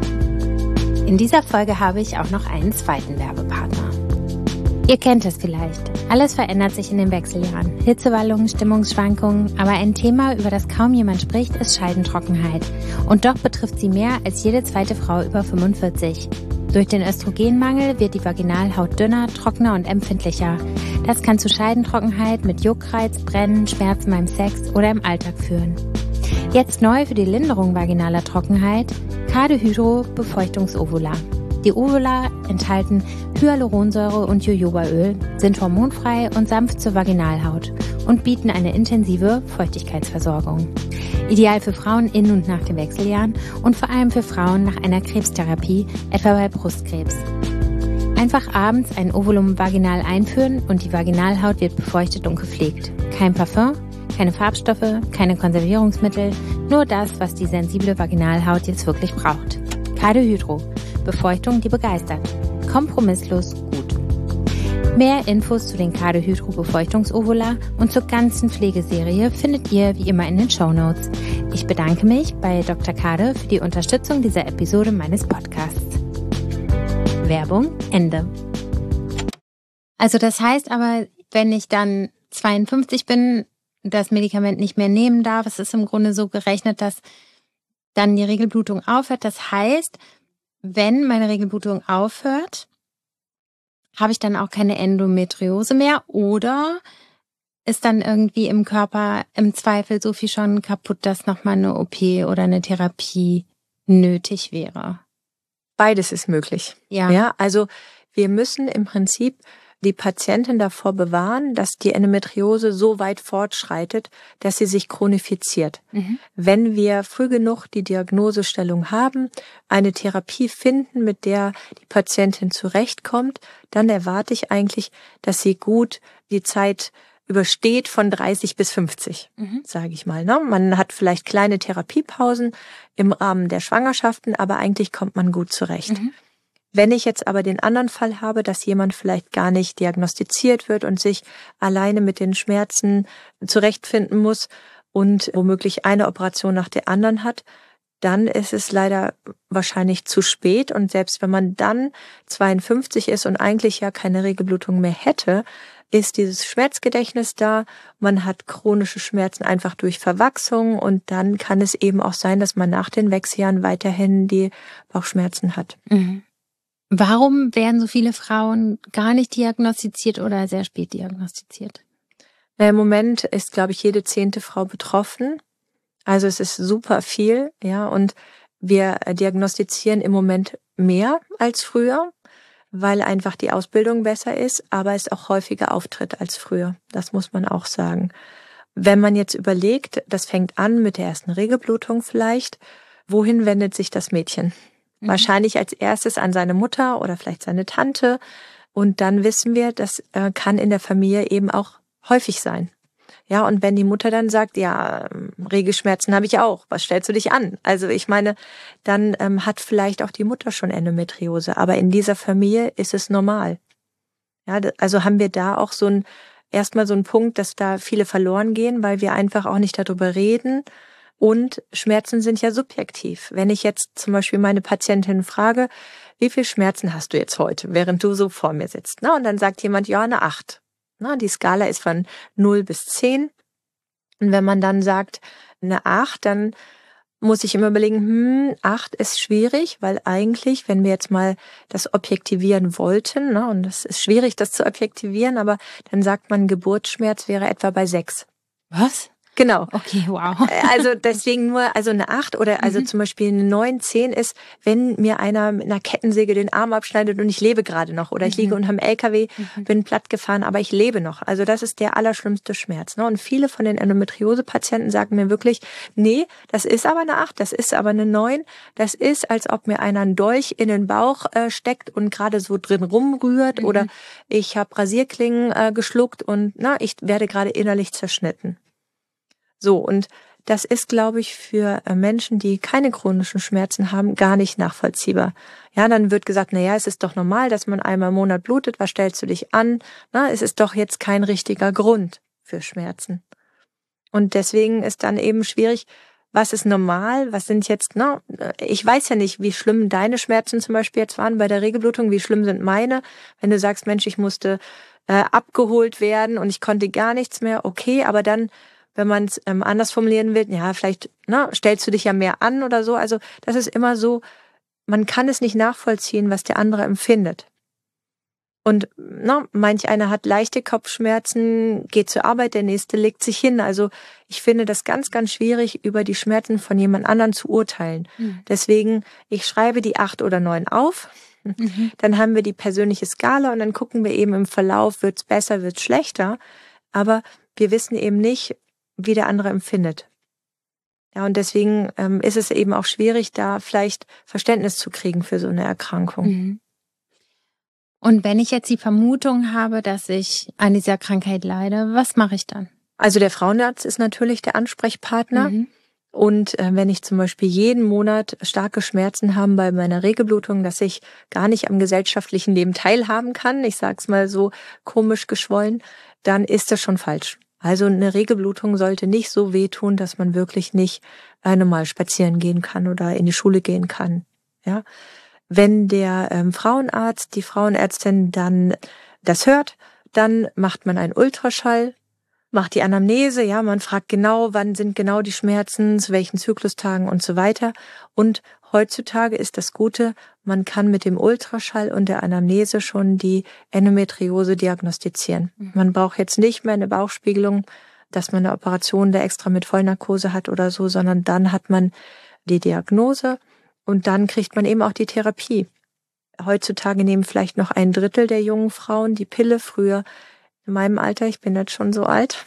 In dieser Folge habe ich auch noch einen zweiten Werbepartner. Ihr kennt es vielleicht. Alles verändert sich in den Wechseljahren. Hitzewallungen, Stimmungsschwankungen, aber ein Thema, über das kaum jemand spricht, ist Scheidentrockenheit. Und doch betrifft sie mehr als jede zweite Frau über fünfundvierzig. Durch den Östrogenmangel wird die Vaginalhaut dünner, trockener und empfindlicher. Das kann zu Scheidentrockenheit mit Juckreiz, Brennen, Schmerzen beim Sex oder im Alltag führen. Jetzt neu für die Linderung vaginaler Trockenheit Cadehydro Befeuchtungsovula. Die Ovula enthalten Hyaluronsäure und Jojobaöl, sind hormonfrei und sanft zur Vaginalhaut und bieten eine intensive Feuchtigkeitsversorgung. Ideal für Frauen in und nach den Wechseljahren und vor allem für Frauen nach einer Krebstherapie, etwa bei Brustkrebs. Einfach abends ein Ovulum vaginal einführen und die Vaginalhaut wird befeuchtet und gepflegt. Kein Parfum, keine Farbstoffe, keine Konservierungsmittel, nur das, was die sensible Vaginalhaut jetzt wirklich braucht. Cadehydro. Befeuchtung, die begeistert. Kompromisslos gut. Mehr Infos zu den Cadehydro Befeuchtungsovula und zur ganzen Pflegeserie findet ihr wie immer in den Shownotes. Ich bedanke mich bei Doktor Kade für die Unterstützung dieser Episode meines Podcasts. Werbung Ende. Also das heißt aber, wenn ich dann zweiundfünfzig bin, das Medikament nicht mehr nehmen darf, es ist im Grunde so gerechnet, dass dann die Regelblutung aufhört. Das heißt, wenn meine Regelblutung aufhört, habe ich dann auch keine Endometriose mehr oder ist dann irgendwie im Körper im Zweifel so viel schon kaputt, dass nochmal eine O P oder eine Therapie nötig wäre? Beides ist möglich. Ja. Ja, also wir müssen im Prinzip die Patientin davor bewahren, dass die Endometriose so weit fortschreitet, dass sie sich chronifiziert. Mhm. Wenn wir früh genug die Diagnosestellung haben, eine Therapie finden, mit der die Patientin zurechtkommt, dann erwarte ich eigentlich, dass sie gut die Zeit übersteht von dreißig bis fünfzig, mhm. sage ich mal. Ne? Man hat vielleicht kleine Therapiepausen im Rahmen der Schwangerschaften, aber eigentlich kommt man gut zurecht. Mhm. Wenn ich jetzt aber den anderen Fall habe, dass jemand vielleicht gar nicht diagnostiziert wird und sich alleine mit den Schmerzen zurechtfinden muss und womöglich eine Operation nach der anderen hat, dann ist es leider wahrscheinlich zu spät. Und selbst wenn man dann zweiundfünfzig ist und eigentlich ja keine Regelblutung mehr hätte, ist dieses Schmerzgedächtnis da. Man hat chronische Schmerzen einfach durch Verwachsung und dann kann es eben auch sein, dass man nach den Wechseljahren weiterhin die Bauchschmerzen hat. Mhm. Warum werden so viele Frauen gar nicht diagnostiziert oder sehr spät diagnostiziert? Na, im Moment ist, glaube ich, jede zehnte Frau betroffen. Also es ist super viel, ja, und wir diagnostizieren im Moment mehr als früher, weil einfach die Ausbildung besser ist, aber es auch häufiger auftritt als früher. Das muss man auch sagen. Wenn man jetzt überlegt, das fängt an mit der ersten Regelblutung vielleicht, wohin wendet sich das Mädchen? Mhm. Wahrscheinlich als erstes an seine Mutter oder vielleicht seine Tante. Und dann wissen wir, das äh, kann in der Familie eben auch häufig sein. Ja, und wenn die Mutter dann sagt, ja, Regelschmerzen habe ich auch, was stellst du dich an? Also ich meine, dann ähm, hat vielleicht auch die Mutter schon Endometriose, aber in dieser Familie ist es normal. Ja, also haben wir da auch so ein, erstmal so einen Punkt, dass da viele verloren gehen, weil wir einfach auch nicht darüber reden. Und Schmerzen sind ja subjektiv. Wenn ich jetzt zum Beispiel meine Patientin frage, wie viel Schmerzen hast du jetzt heute, während du so vor mir sitzt? Na, und dann sagt jemand, ja, eine acht. Na, die Skala ist von null bis zehn. Und wenn man dann sagt, eine acht, dann muss ich immer überlegen, hm, acht ist schwierig, weil eigentlich, wenn wir jetzt mal das objektivieren wollten, ne, und es ist schwierig, das zu objektivieren, aber dann sagt man, Geburtsschmerz wäre etwa bei sechs. Was? Genau. Okay, wow. Also deswegen nur, also eine acht oder also mhm. zum Beispiel eine neun, zehn ist, wenn mir einer mit einer Kettensäge den Arm abschneidet und ich lebe gerade noch oder ich liege mhm. unterm L K W, mhm. bin platt gefahren, aber ich lebe noch. Also das ist der allerschlimmste Schmerz. Ne? Und viele von den Endometriose-Patienten sagen mir wirklich, nee, das ist aber eine acht, das ist aber eine neun, das ist, als ob mir einer einen Dolch in den Bauch äh, steckt und gerade so drin rumrührt mhm. oder ich habe Rasierklingen äh, geschluckt und na, ich werde gerade innerlich zerschnitten. So, und das ist, glaube ich, für Menschen, die keine chronischen Schmerzen haben, gar nicht nachvollziehbar. Ja, dann wird gesagt, na ja, es ist doch normal, dass man einmal im Monat blutet, was stellst du dich an? Na, es ist doch jetzt kein richtiger Grund für Schmerzen. Und deswegen ist dann eben schwierig, was ist normal, was sind jetzt, na, ich weiß ja nicht, wie schlimm deine Schmerzen zum Beispiel jetzt waren bei der Regelblutung, wie schlimm sind meine. Wenn du sagst, Mensch, ich musste äh, abgeholt werden und ich konnte gar nichts mehr, okay, aber dann wenn man es ähm, anders formulieren will, ja, vielleicht na, stellst du dich ja mehr an oder so. Also das ist immer so, man kann es nicht nachvollziehen, was der andere empfindet. Und na, manch einer hat leichte Kopfschmerzen, geht zur Arbeit, der nächste legt sich hin. Also ich finde das ganz, ganz schwierig, über die Schmerzen von jemand anderem zu urteilen. Mhm. Deswegen, ich schreibe die acht oder neun auf. Mhm. Dann haben wir die persönliche Skala und dann gucken wir eben im Verlauf, wird's besser, wird's schlechter. Aber wir wissen eben nicht, wie der andere empfindet. Ja, und deswegen ähm, ist es eben auch schwierig, da vielleicht Verständnis zu kriegen für so eine Erkrankung. Mhm. Und wenn ich jetzt die Vermutung habe, dass ich an dieser Krankheit leide, was mache ich dann? Also der Frauenarzt ist natürlich der Ansprechpartner. Mhm. Und äh, wenn ich zum Beispiel jeden Monat starke Schmerzen habe bei meiner Regelblutung, dass ich gar nicht am gesellschaftlichen Leben teilhaben kann, ich sag's mal so komisch geschwollen, dann ist das schon falsch. Also eine Regelblutung sollte nicht so wehtun, dass man wirklich nicht äh, normal spazieren gehen kann oder in die Schule gehen kann. Ja, wenn der ähm, Frauenarzt, die Frauenärztin dann das hört, dann macht man einen Ultraschall, macht die Anamnese, ja, man fragt genau, wann sind genau die Schmerzen, zu welchen Zyklustagen und so weiter. Und heutzutage ist das Gute, man kann mit dem Ultraschall und der Anamnese schon die Endometriose diagnostizieren. Mhm. Man braucht jetzt nicht mehr eine Bauchspiegelung, dass man eine Operation da extra mit Vollnarkose hat oder so, sondern dann hat man die Diagnose und dann kriegt man eben auch die Therapie. Heutzutage nehmen vielleicht noch ein Drittel der jungen Frauen die Pille, früher in meinem Alter, ich bin jetzt schon so alt,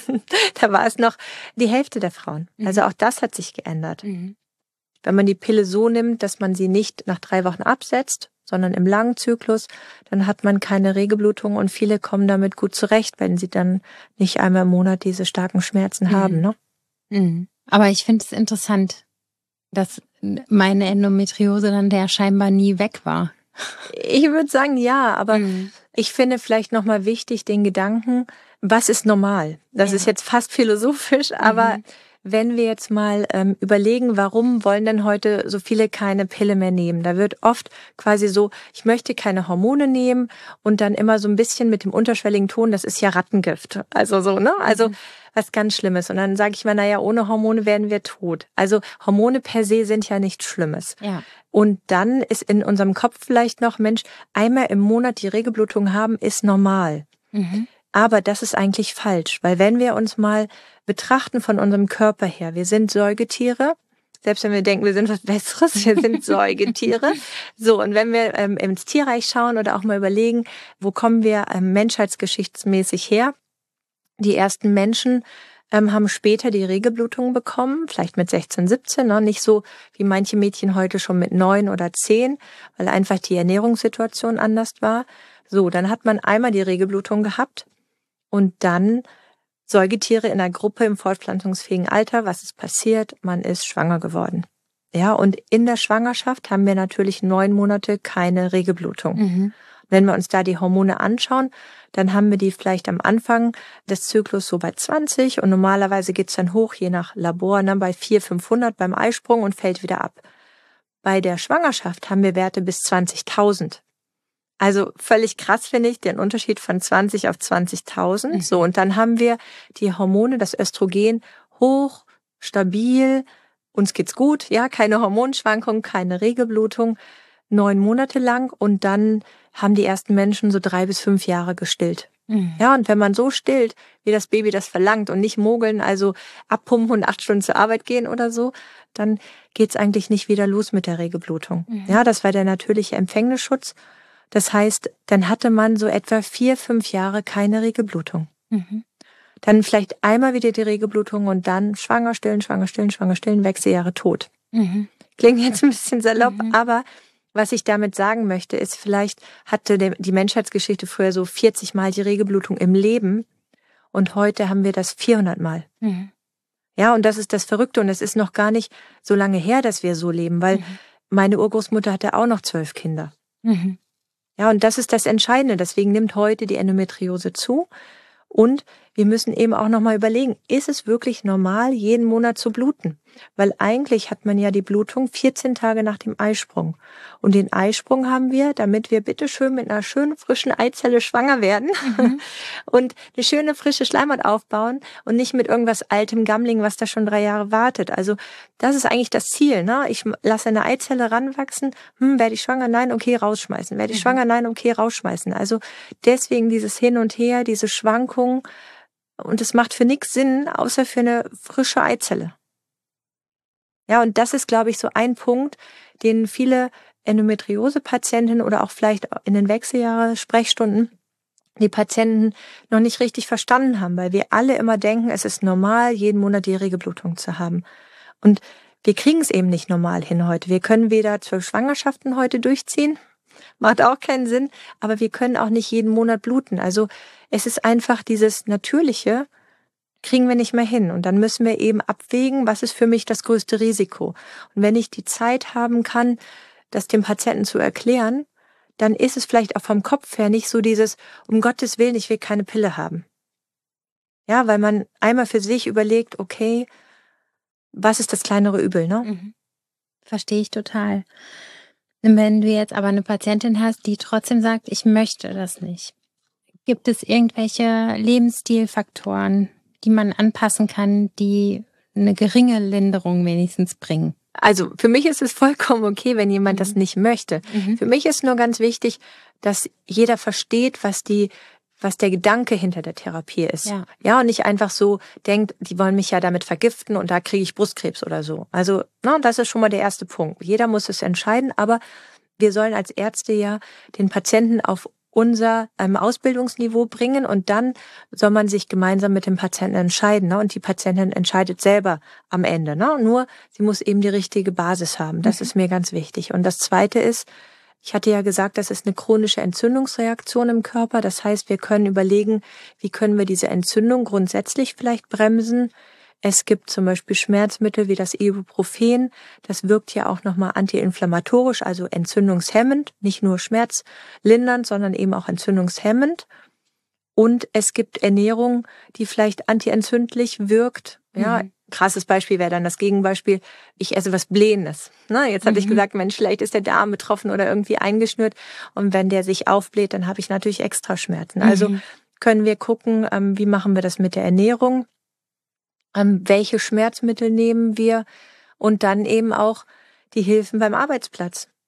da war es noch die Hälfte der Frauen. Mhm. Also auch das hat sich geändert. Mhm. Wenn man die Pille so nimmt, dass man sie nicht nach drei Wochen absetzt, sondern im langen Zyklus, dann hat man keine Regelblutung und viele kommen damit gut zurecht, wenn sie dann nicht einmal im Monat diese starken Schmerzen mhm. haben. Ne? Mhm. Aber ich finde es interessant, dass meine Endometriose dann der scheinbar nie weg war. Ich würde sagen, ja, aber mhm. ich finde vielleicht nochmal wichtig den Gedanken, was ist normal? Das ja. ist jetzt fast philosophisch, aber mhm. wenn wir jetzt mal ähm, überlegen, warum wollen denn heute so viele keine Pille mehr nehmen? Da wird oft quasi so, ich möchte keine Hormone nehmen und dann immer so ein bisschen mit dem unterschwelligen Ton, das ist ja Rattengift. Also so, ne? Also mhm. was ganz Schlimmes. Und dann sage ich mir, naja, ohne Hormone werden wir tot. Also Hormone per se sind ja nichts Schlimmes. Ja. Und dann ist in unserem Kopf vielleicht noch, Mensch, einmal im Monat die Regelblutung haben, ist normal. Mhm. Aber das ist eigentlich falsch, weil wenn wir uns mal betrachten von unserem Körper her, wir sind Säugetiere, selbst wenn wir denken, wir sind was Besseres, wir sind Säugetiere. So, und wenn wir ähm, ins Tierreich schauen oder auch mal überlegen, wo kommen wir ähm, menschheitsgeschichtsmäßig her? Die ersten Menschen ähm, haben später die Regelblutung bekommen, vielleicht mit sechzehn, siebzehn, ne? Nicht so wie manche Mädchen heute schon mit neun oder zehn, weil einfach die Ernährungssituation anders war. So, dann hat man einmal die Regelblutung gehabt. Und dann Säugetiere in einer Gruppe im fortpflanzungsfähigen Alter, was ist passiert? Man ist schwanger geworden. Ja, und in der Schwangerschaft haben wir natürlich neun Monate keine Regelblutung. Mhm. Wenn wir uns da die Hormone anschauen, dann haben wir die vielleicht am Anfang des Zyklus so bei zwanzig und normalerweise geht's dann hoch, je nach Labor, ne, bei vierhundert, fünfhundert beim Eisprung und fällt wieder ab. Bei der Schwangerschaft haben wir Werte bis zwanzigtausend. Also völlig krass finde ich, den Unterschied von zwanzig auf zwanzigtausend. Mhm. So, und dann haben wir die Hormone, das Östrogen, hoch, stabil, uns geht's gut, ja, keine Hormonschwankungen, keine Regelblutung, neun Monate lang und dann haben die ersten Menschen so drei bis fünf Jahre gestillt. Mhm. Ja, und wenn man so stillt, wie das Baby das verlangt und nicht mogeln, also abpumpen und acht Stunden zur Arbeit gehen oder so, dann geht's eigentlich nicht wieder los mit der Regelblutung. Mhm. Ja, das war der natürliche Empfängnisschutz. Das heißt, dann hatte man so etwa vier, fünf Jahre keine Regelblutung. Mhm. Dann vielleicht einmal wieder die Regelblutung und dann schwanger stillen, schwanger stillen, schwanger stillen, Wechseljahre tot. Mhm. Klingt jetzt ein bisschen salopp, mhm. aber was ich damit sagen möchte, ist, vielleicht hatte die Menschheitsgeschichte früher so vierzig Mal die Regelblutung im Leben und heute haben wir das vierhundert Mal. Mhm. Ja, und das ist das Verrückte und es ist noch gar nicht so lange her, dass wir so leben, weil mhm. meine Urgroßmutter hatte auch noch zwölf Kinder. Mhm. Ja, und das ist das Entscheidende. Deswegen nimmt heute die Endometriose zu. Und wir müssen eben auch nochmal überlegen, ist es wirklich normal, jeden Monat zu bluten? Weil eigentlich hat man ja die Blutung vierzehn Tage nach dem Eisprung. Und den Eisprung haben wir, damit wir bitteschön mit einer schönen, frischen Eizelle schwanger werden mhm. und eine schöne, frische Schleimhaut aufbauen und nicht mit irgendwas altem Gammling, was da schon drei Jahre wartet. Also das ist eigentlich das Ziel, ne? Ich lasse eine Eizelle ranwachsen, hm, werde ich schwanger? Nein, okay, rausschmeißen. Werde ich mhm. schwanger? Nein, okay, rausschmeißen. Also deswegen dieses Hin und Her, diese Schwankungen. Und es macht für nichts Sinn, außer für eine frische Eizelle. Ja, und das ist, glaube ich, so ein Punkt, den viele Endometriose-Patientinnen oder auch vielleicht in den Wechseljahre-Sprechstunden die Patienten noch nicht richtig verstanden haben, weil wir alle immer denken, es ist normal, jeden Monat die Regelblutung zu haben. Und wir kriegen es eben nicht normal hin heute. Wir können weder zwölf Schwangerschaften heute durchziehen, macht auch keinen Sinn, aber wir können auch nicht jeden Monat bluten. Also es ist einfach dieses Natürliche, kriegen wir nicht mehr hin. Und dann müssen wir eben abwägen, was ist für mich das größte Risiko. Und wenn ich die Zeit haben kann, das dem Patienten zu erklären, dann ist es vielleicht auch vom Kopf her nicht so dieses, um Gottes Willen, ich will keine Pille haben. Ja, weil man einmal für sich überlegt, okay, was ist das kleinere Übel, ne? Mhm. Verstehe ich total. Wenn du jetzt aber eine Patientin hast, die trotzdem sagt, ich möchte das nicht, gibt es irgendwelche Lebensstilfaktoren, die man anpassen kann, die eine geringe Linderung wenigstens bringen? Also für mich ist es vollkommen okay, wenn jemand mhm. das nicht möchte. Mhm. Für mich ist nur ganz wichtig, dass jeder versteht, was die was der Gedanke hinter der Therapie ist. Ja. ja, und nicht einfach so denkt, die wollen mich ja damit vergiften und da kriege ich Brustkrebs oder so. Also, na, das ist schon mal der erste Punkt. Jeder muss es entscheiden, aber wir sollen als Ärzte ja den Patienten auf unser ähm, Ausbildungsniveau bringen und dann soll man sich gemeinsam mit dem Patienten entscheiden. Ne? Und die Patientin entscheidet selber am Ende. Ne? Nur, sie muss eben die richtige Basis haben. Das mhm. ist mir ganz wichtig. Und das Zweite ist, ich hatte ja gesagt, das ist eine chronische Entzündungsreaktion im Körper. Das heißt, wir können überlegen, wie können wir diese Entzündung grundsätzlich vielleicht bremsen. Es gibt zum Beispiel Schmerzmittel wie das Ibuprofen. Das wirkt ja auch nochmal antiinflammatorisch, also entzündungshemmend. Nicht nur schmerzlindernd, sondern eben auch entzündungshemmend. Und es gibt Ernährung, die vielleicht antientzündlich wirkt. Ja, mhm. Krasses Beispiel wäre dann das Gegenbeispiel, ich esse was Blähendes. Ne, jetzt hatte mhm. ich gesagt, Mensch, vielleicht ist der Darm betroffen oder irgendwie eingeschnürt. Und wenn der sich aufbläht, dann habe ich natürlich extra Schmerzen. Mhm. Also können wir gucken, ähm, wie machen wir das mit der Ernährung, ähm, welche Schmerzmittel nehmen wir und dann eben auch die Hilfen beim Arbeitsplatz.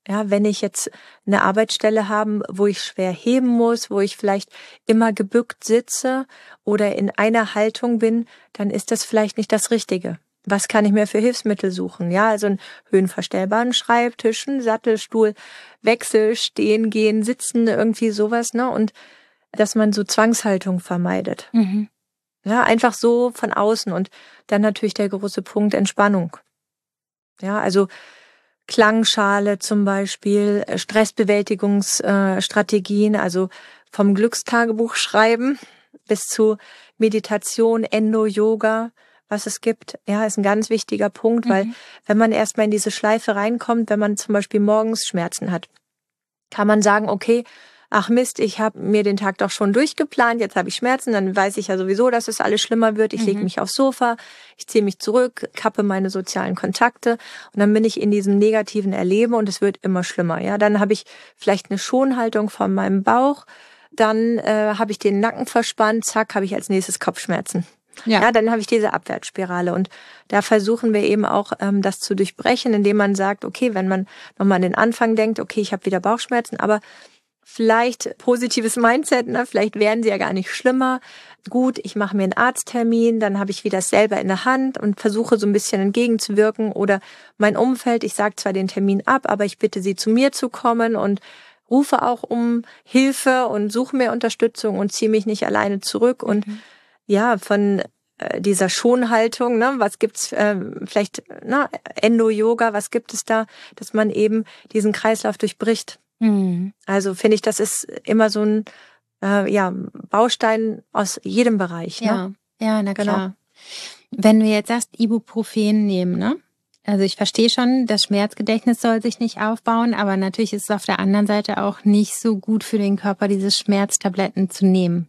Ja, wenn ich jetzt eine Arbeitsstelle habe, wo ich schwer heben muss, wo ich vielleicht immer gebückt sitze oder in einer Haltung bin, dann ist das vielleicht nicht das Richtige. Was kann ich mir für Hilfsmittel suchen? Ja, also einen höhenverstellbaren Schreibtisch, einen Sattelstuhl, Wechsel, stehen, gehen, sitzen, irgendwie sowas, ne? Und dass man so Zwangshaltung vermeidet. Mhm. Ja, einfach so von außen. Und dann natürlich der große Punkt Entspannung. Ja, also Klangschale zum Beispiel, Stressbewältigungsstrategien, also vom Glückstagebuch schreiben bis zu Meditation, Endo-Yoga, was es gibt. Ja, ist ein ganz wichtiger Punkt, weil Mhm. wenn man erstmal in diese Schleife reinkommt, wenn man zum Beispiel morgens Schmerzen hat, kann man sagen, okay, ach Mist, ich habe mir den Tag doch schon durchgeplant, jetzt habe ich Schmerzen, dann weiß ich ja sowieso, dass es alles schlimmer wird. Ich Mhm. lege mich aufs Sofa, ich ziehe mich zurück, kappe meine sozialen Kontakte und dann bin ich in diesem negativen Erleben und es wird immer schlimmer. Ja, dann habe ich vielleicht eine Schonhaltung von meinem Bauch, dann äh, habe ich den Nacken verspannt, zack, habe ich als nächstes Kopfschmerzen. Ja. Ja, dann habe ich diese Abwärtsspirale und da versuchen wir eben auch, ähm, das zu durchbrechen, indem man sagt, okay, wenn man nochmal an den Anfang denkt, okay, ich habe wieder Bauchschmerzen, aber vielleicht positives Mindset, ne? Vielleicht werden sie ja gar nicht schlimmer. Gut, ich mache mir einen Arzttermin, dann habe ich wieder selber in der Hand und versuche so ein bisschen entgegenzuwirken. Oder mein Umfeld, ich sage zwar den Termin ab, aber ich bitte sie, zu mir zu kommen und rufe auch um Hilfe und suche mir Unterstützung und ziehe mich nicht alleine zurück. Und Mhm. ja, von äh, dieser Schonhaltung, ne, was gibt's äh, vielleicht, na, Endo-Yoga, was gibt es da, dass man eben diesen Kreislauf durchbricht. Mhm. Also finde ich, das ist immer so ein äh, ja, Baustein aus jedem Bereich. Ne? Ja, ja, na Genau. klar. Wenn du jetzt sagst, Ibuprofen nehmen, ne? Also ich verstehe schon, das Schmerzgedächtnis soll sich nicht aufbauen, aber natürlich ist es auf der anderen Seite auch nicht so gut für den Körper, diese Schmerztabletten zu nehmen.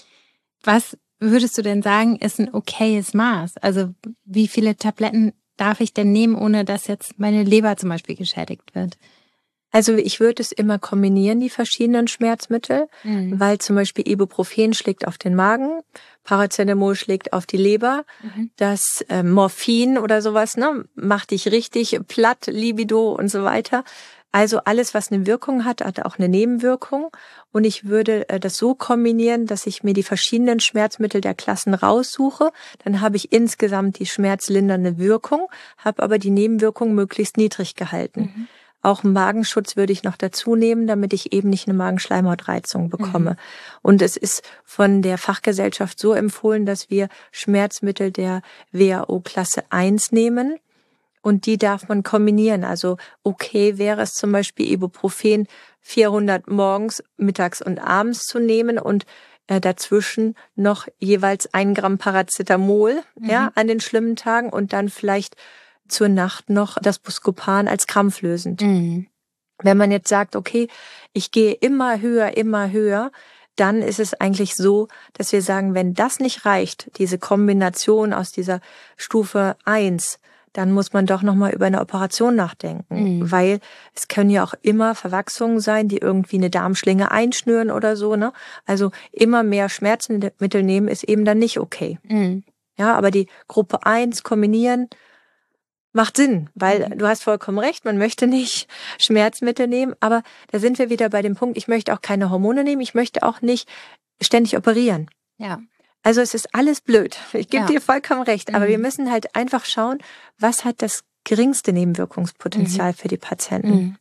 Was würdest du denn sagen, ist ein okayes Maß? Also wie viele Tabletten darf ich denn nehmen, ohne dass jetzt meine Leber zum Beispiel geschädigt wird? Also ich würde es immer kombinieren, die verschiedenen Schmerzmittel, Mhm. weil zum Beispiel Ibuprofen schlägt auf den Magen, Paracetamol schlägt auf die Leber, Mhm. das äh, Morphin oder sowas, ne, macht dich richtig platt, Libido und so weiter. Also alles, was eine Wirkung hat, hat auch eine Nebenwirkung. Und ich würde äh, das so kombinieren, dass ich mir die verschiedenen Schmerzmittel der Klassen raussuche. Dann habe ich insgesamt die schmerzlindernde Wirkung, habe aber die Nebenwirkung möglichst niedrig gehalten. Mhm. Auch Magenschutz würde ich noch dazu nehmen, damit ich eben nicht eine Magenschleimhautreizung bekomme. Mhm. Und es ist von der Fachgesellschaft so empfohlen, dass wir Schmerzmittel der W H O-Klasse eins nehmen. Und die darf man kombinieren. Also okay wäre es zum Beispiel Ibuprofen vierhundert morgens, mittags und abends zu nehmen und äh, dazwischen noch jeweils ein Gramm Paracetamol, Mhm. ja, an den schlimmen Tagen und dann vielleicht zur Nacht noch das Buscopan als krampflösend. Mhm. Wenn man jetzt sagt, okay, ich gehe immer höher, immer höher, dann ist es eigentlich so, dass wir sagen, wenn das nicht reicht, diese Kombination aus dieser Stufe eins, dann muss man doch nochmal über eine Operation nachdenken. Mhm. Weil es können ja auch immer Verwachsungen sein, die irgendwie eine Darmschlinge einschnüren oder so, ne? Also immer mehr Schmerzmittel nehmen ist eben dann nicht okay. Mhm. Ja, aber die Gruppe eins kombinieren macht Sinn, weil Mhm. du hast vollkommen recht, man möchte nicht Schmerzmittel nehmen, aber da sind wir wieder bei dem Punkt, ich möchte auch keine Hormone nehmen, ich möchte auch nicht ständig operieren. Ja. Also es ist alles blöd, ich gebe Ja. dir vollkommen recht, aber Mhm. wir müssen halt einfach schauen, was hat das geringste Nebenwirkungspotenzial für die Patienten. Mhm.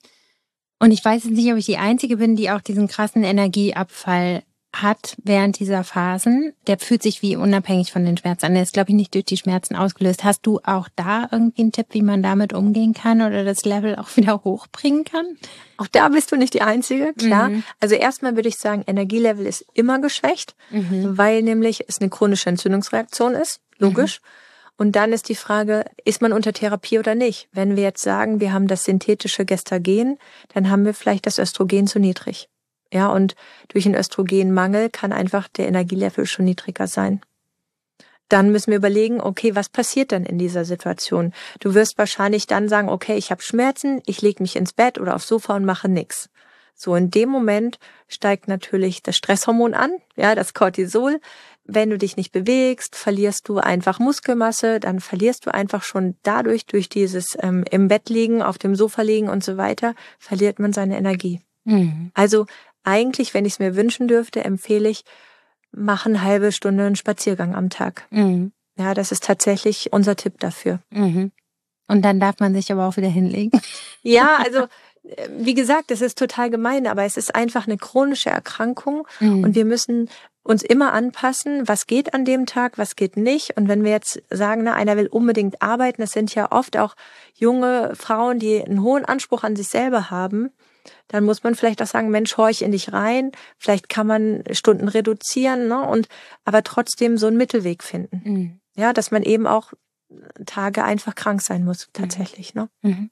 Und ich weiß jetzt nicht, ob ich die Einzige bin, die auch diesen krassen Energieabfall hat während dieser Phasen. Der fühlt sich wie unabhängig von den Schmerzen an. Der ist, glaube ich, nicht durch die Schmerzen ausgelöst. Hast du auch da irgendwie einen Tipp, wie man damit umgehen kann oder das Level auch wieder hochbringen kann? Auch da bist du nicht die Einzige, klar. Mhm. Also erstmal würde ich sagen, Energielevel ist immer geschwächt, Mhm. weil nämlich es eine chronische Entzündungsreaktion ist, logisch. Und dann ist die Frage, ist man unter Therapie oder nicht? Wenn wir jetzt sagen, wir haben das synthetische Gestagen, dann haben wir vielleicht das Östrogen zu niedrig. Ja, und durch einen Östrogenmangel kann einfach der Energielevel schon niedriger sein. Dann müssen wir überlegen, okay, was passiert denn in dieser Situation? Du wirst wahrscheinlich dann sagen, okay, ich habe Schmerzen, ich lege mich ins Bett oder aufs Sofa und mache nichts. So, in dem Moment steigt natürlich das Stresshormon an, ja, das Cortisol. wenn du dich nicht bewegst, verlierst du einfach Muskelmasse, dann verlierst du einfach schon dadurch, durch dieses ähm, im Bett liegen, auf dem Sofa liegen und so weiter, verliert man seine Energie. Mhm. Also eigentlich, wenn ich es mir wünschen dürfte, empfehle ich, mach eine halbe Stunde einen Spaziergang am Tag. Mhm. Ja, das ist tatsächlich unser Tipp dafür. Mhm. Und dann darf man sich aber auch wieder hinlegen. Ja, also wie gesagt, das ist total gemein, aber es ist einfach eine chronische Erkrankung mhm. und wir müssen uns immer anpassen, was geht an dem Tag, was geht nicht. Und wenn wir jetzt sagen, na, einer will unbedingt arbeiten, das sind ja oft auch junge Frauen, die einen hohen Anspruch an sich selber haben, dann muss man vielleicht auch sagen, Mensch, horch in dich rein, vielleicht kann man Stunden reduzieren, ne, und aber trotzdem so einen Mittelweg finden. Mhm. Ja, dass man eben auch Tage einfach krank sein muss, tatsächlich, ne? Mhm.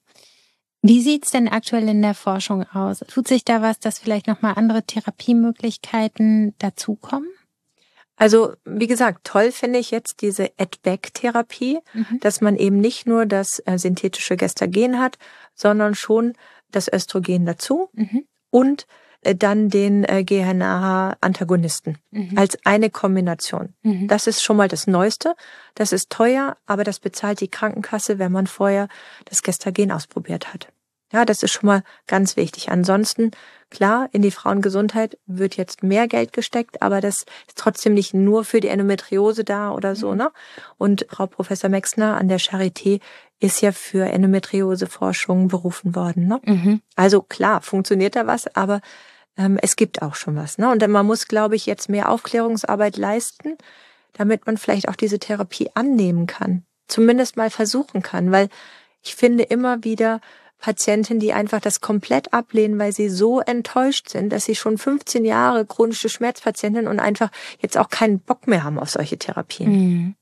Wie sieht's denn aktuell in der Forschung aus? Tut sich da was, dass vielleicht nochmal andere Therapiemöglichkeiten dazukommen? Also, wie gesagt, toll finde ich jetzt diese Add-Back-Therapie, mhm. dass man eben nicht nur das äh, synthetische Gestagen hat, sondern schon das Östrogen dazu mhm. und äh, dann den äh, G N R H-Antagonisten mhm. als eine Kombination. Mhm. Das ist schon mal das Neueste. Das ist teuer, aber das bezahlt die Krankenkasse, wenn man vorher das Gestagen ausprobiert hat. Ja, das ist schon mal ganz wichtig. Ansonsten, klar, in die Frauengesundheit wird jetzt mehr Geld gesteckt, aber das ist trotzdem nicht nur für die Endometriose da oder so, mhm. ne? Und Frau Professor Mexner an der Charité ist ja für Endometrioseforschung berufen worden, ne? Mhm. Also klar, funktioniert da was, aber ähm, es gibt auch schon was, ne? Und man muss, glaube ich, jetzt mehr Aufklärungsarbeit leisten, damit man vielleicht auch diese Therapie annehmen kann. Zumindest mal versuchen kann, weil ich finde immer wieder Patienten, die einfach das komplett ablehnen, weil sie so enttäuscht sind, dass sie schon fünfzehn Jahre chronische Schmerzpatientin und einfach jetzt auch keinen Bock mehr haben auf solche Therapien. Mhm.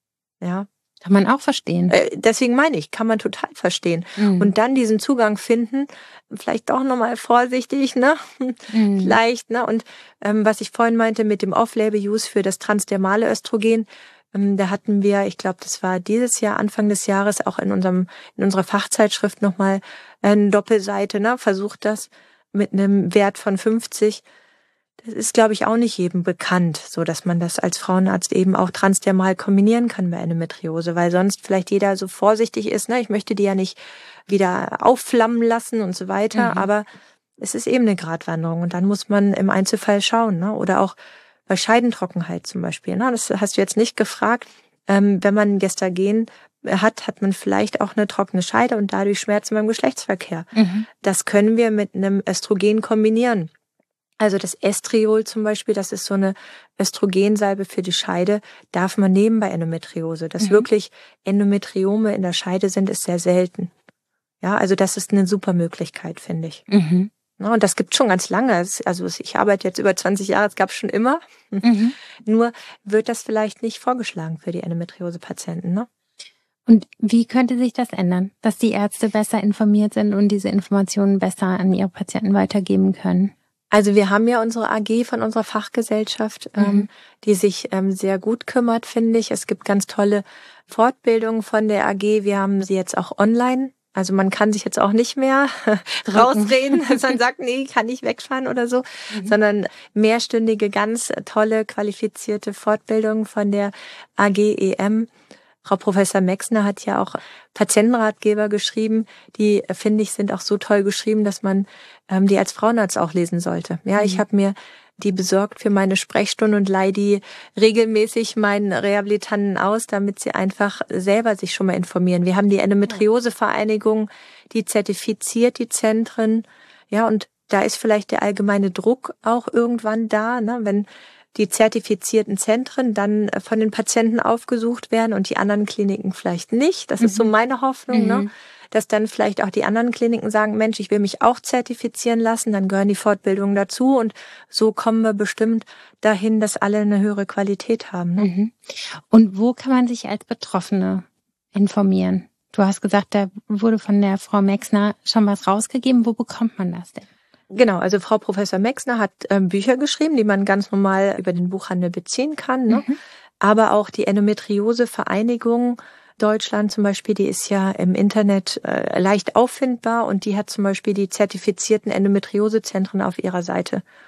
Ja. Kann man auch verstehen. Äh, deswegen meine ich, kann man total verstehen. Mhm. Und dann diesen Zugang finden, vielleicht doch nochmal vorsichtig, ne? Mhm. Vielleicht, ne? Und ähm, was ich vorhin meinte mit dem Off-Label-Use für das transdermale Östrogen, ähm, da hatten wir, ich glaube, das war dieses Jahr, Anfang des Jahres, auch in unserem in unserer Fachzeitschrift nochmal eine Doppelseite, ne? Versucht das mit einem Wert von fünfzig. Das ist, glaube ich, auch nicht jedem bekannt, so dass man das als Frauenarzt eben auch transdermal kombinieren kann bei Endometriose, weil sonst vielleicht jeder so vorsichtig ist, ne, ich möchte die ja nicht wieder aufflammen lassen und so weiter, mhm. aber es ist eben eine Gratwanderung und dann muss man im Einzelfall schauen, ne, oder auch bei Scheidentrockenheit zum Beispiel, ne, das hast du jetzt nicht gefragt, ähm, wenn man Gestagen hat, hat man vielleicht auch eine trockene Scheide und dadurch Schmerzen beim Geschlechtsverkehr. Mhm. Das können wir mit einem Östrogen kombinieren. Also das Estriol zum Beispiel, das ist so eine Östrogensalbe für die Scheide, darf man nehmen bei Endometriose. Dass mhm. wirklich Endometriome in der Scheide sind, ist sehr selten. Ja, also das ist eine super Möglichkeit, finde ich. Mhm. Ja, und das gibt schon ganz lange. Also ich arbeite jetzt über zwanzig Jahre, es gab es schon immer. Mhm. Nur wird das vielleicht nicht vorgeschlagen für die Endometriose-Patienten, ne? Und wie könnte sich das ändern, dass die Ärzte besser informiert sind und diese Informationen besser an ihre Patienten weitergeben können? Also wir haben ja unsere A G von unserer Fachgesellschaft, mhm. ähm, die sich ähm, sehr gut kümmert, finde ich. Es gibt ganz tolle Fortbildungen von der A G. Wir haben sie jetzt auch online. Also man kann sich jetzt auch nicht mehr rausreden, dass man sagt, nee, kann nicht wegfahren oder so, mhm. sondern mehrstündige, ganz tolle, qualifizierte Fortbildungen von der A G E M. Frau Professor Mexner hat ja auch Patientenratgeber geschrieben, die, finde ich, sind auch so toll geschrieben, dass man ähm, die als Frauenarzt auch lesen sollte. Ja, mhm. ich habe mir die besorgt für meine Sprechstunde und leihe die regelmäßig meinen Rehabilitanten aus, damit sie einfach selber sich schon mal informieren. Wir haben die Endometriose-Vereinigung, die zertifiziert die Zentren. Ja, und da ist vielleicht der allgemeine Druck auch irgendwann da, ne, wenn die zertifizierten Zentren dann von den Patienten aufgesucht werden und die anderen Kliniken vielleicht nicht. Das mhm. ist so meine Hoffnung, mhm. ne? Dass dann vielleicht auch die anderen Kliniken sagen, Mensch, ich will mich auch zertifizieren lassen, dann gehören die Fortbildungen dazu und so kommen wir bestimmt dahin, dass alle eine höhere Qualität haben. Ne? Mhm. Und wo kann man sich als Betroffene informieren? Du hast gesagt, da wurde von der Frau Mexner schon was rausgegeben. Wo bekommt man das denn? Genau, also Frau Professor Mexner hat ähm, Bücher geschrieben, die man ganz normal über den Buchhandel beziehen kann. Ne? Mhm. Aber auch die Endometriose-Vereinigung Deutschland zum Beispiel, die ist ja im Internet äh, leicht auffindbar und die hat zum Beispiel die zertifizierten Endometriosezentren auf ihrer Seite.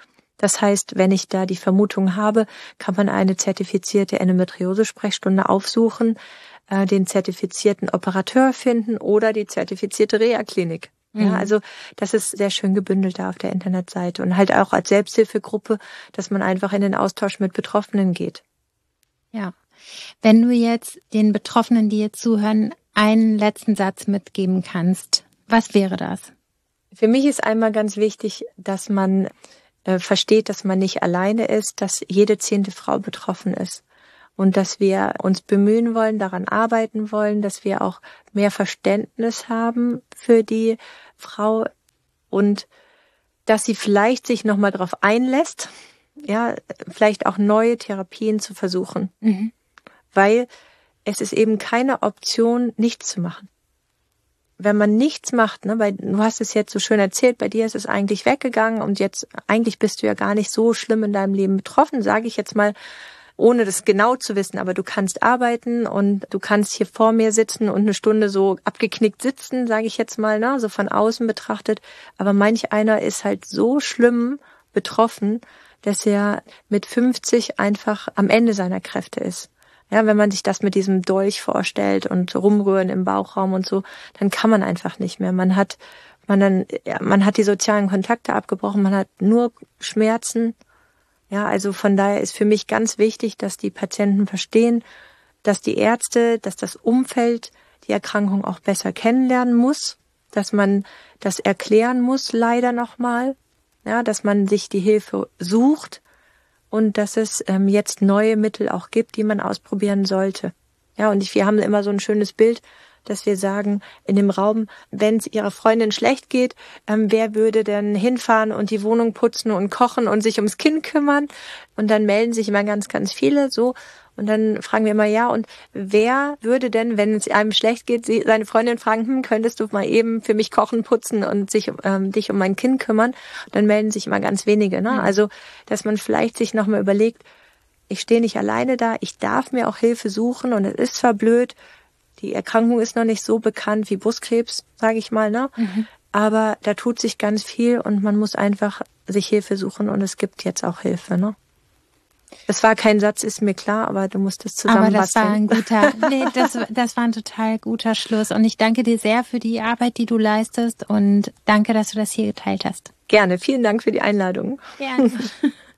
Das heißt, wenn ich da die Vermutung habe, kann man eine zertifizierte Endometriose-Sprechstunde aufsuchen, äh, den zertifizierten Operateur finden oder die zertifizierte Reha-Klinik. Mhm. Ja, also das ist sehr schön gebündelt da auf der Internetseite und halt auch als Selbsthilfegruppe, dass man einfach in den Austausch mit Betroffenen geht. Ja, wenn du jetzt den Betroffenen, die jetzt zuhören, einen letzten Satz mitgeben kannst, was wäre das? Für mich ist einmal ganz wichtig, dass man äh, versteht, dass man nicht alleine ist, dass jede zehnte Frau betroffen ist und dass wir uns bemühen wollen, daran arbeiten wollen, dass wir auch mehr Verständnis haben für die Frau und dass sie vielleicht sich nochmal darauf einlässt, ja, vielleicht auch neue Therapien zu versuchen, mhm. weil es ist eben keine Option, nichts zu machen. Wenn man nichts macht, ne, weil du hast es jetzt so schön erzählt, bei dir ist es eigentlich weggegangen und jetzt eigentlich bist du ja gar nicht so schlimm in deinem Leben betroffen, sage ich jetzt mal, ohne das genau zu wissen, aber du kannst arbeiten und du kannst hier vor mir sitzen und eine Stunde so abgeknickt sitzen, sage ich jetzt mal, ne, so von außen betrachtet, aber manch einer ist halt so schlimm betroffen, dass er mit fünfzig einfach am Ende seiner Kräfte ist. Ja, wenn man sich das mit diesem Dolch vorstellt und rumrühren im Bauchraum und so, dann kann man einfach nicht mehr. Man hat, man dann, ja, man hat die sozialen Kontakte abgebrochen, man hat nur Schmerzen. Ja, also von daher ist für mich ganz wichtig, dass die Patienten verstehen, dass die Ärzte, dass das Umfeld die Erkrankung auch besser kennenlernen muss, dass man das erklären muss, leider nochmal, ja, dass man sich die Hilfe sucht. Und dass es ähm, jetzt neue Mittel auch gibt, die man ausprobieren sollte. Ja, und ich, wir haben immer so ein schönes Bild, dass wir sagen, in dem Raum, wenn es ihrer Freundin schlecht geht, ähm, wer würde denn hinfahren und die Wohnung putzen und kochen und sich ums Kind kümmern? Und dann melden sich immer ganz, ganz viele so. Und dann fragen wir immer, ja, und wer würde denn, wenn es einem schlecht geht, sie, seine Freundin fragen, hm, könntest du mal eben für mich kochen, putzen und sich ähm, dich um mein Kind kümmern? Und dann melden sich immer ganz wenige. Ne? Mhm. Also, dass man vielleicht sich nochmal überlegt, ich stehe nicht alleine da, ich darf mir auch Hilfe suchen und es ist zwar blöd, die Erkrankung ist noch nicht so bekannt wie Brustkrebs, sage ich mal, ne? Mhm. Aber da tut sich ganz viel und man muss einfach sich Hilfe suchen und es gibt jetzt auch Hilfe, ne? Das war kein Satz, ist mir klar, aber du musst es zusammenbasteln. Aber das war ein guter, nee, das, das war ein total guter Schluss. Und ich danke dir sehr für die Arbeit, die du leistest und danke, dass du das hier geteilt hast. Gerne, vielen Dank für die Einladung. Gerne.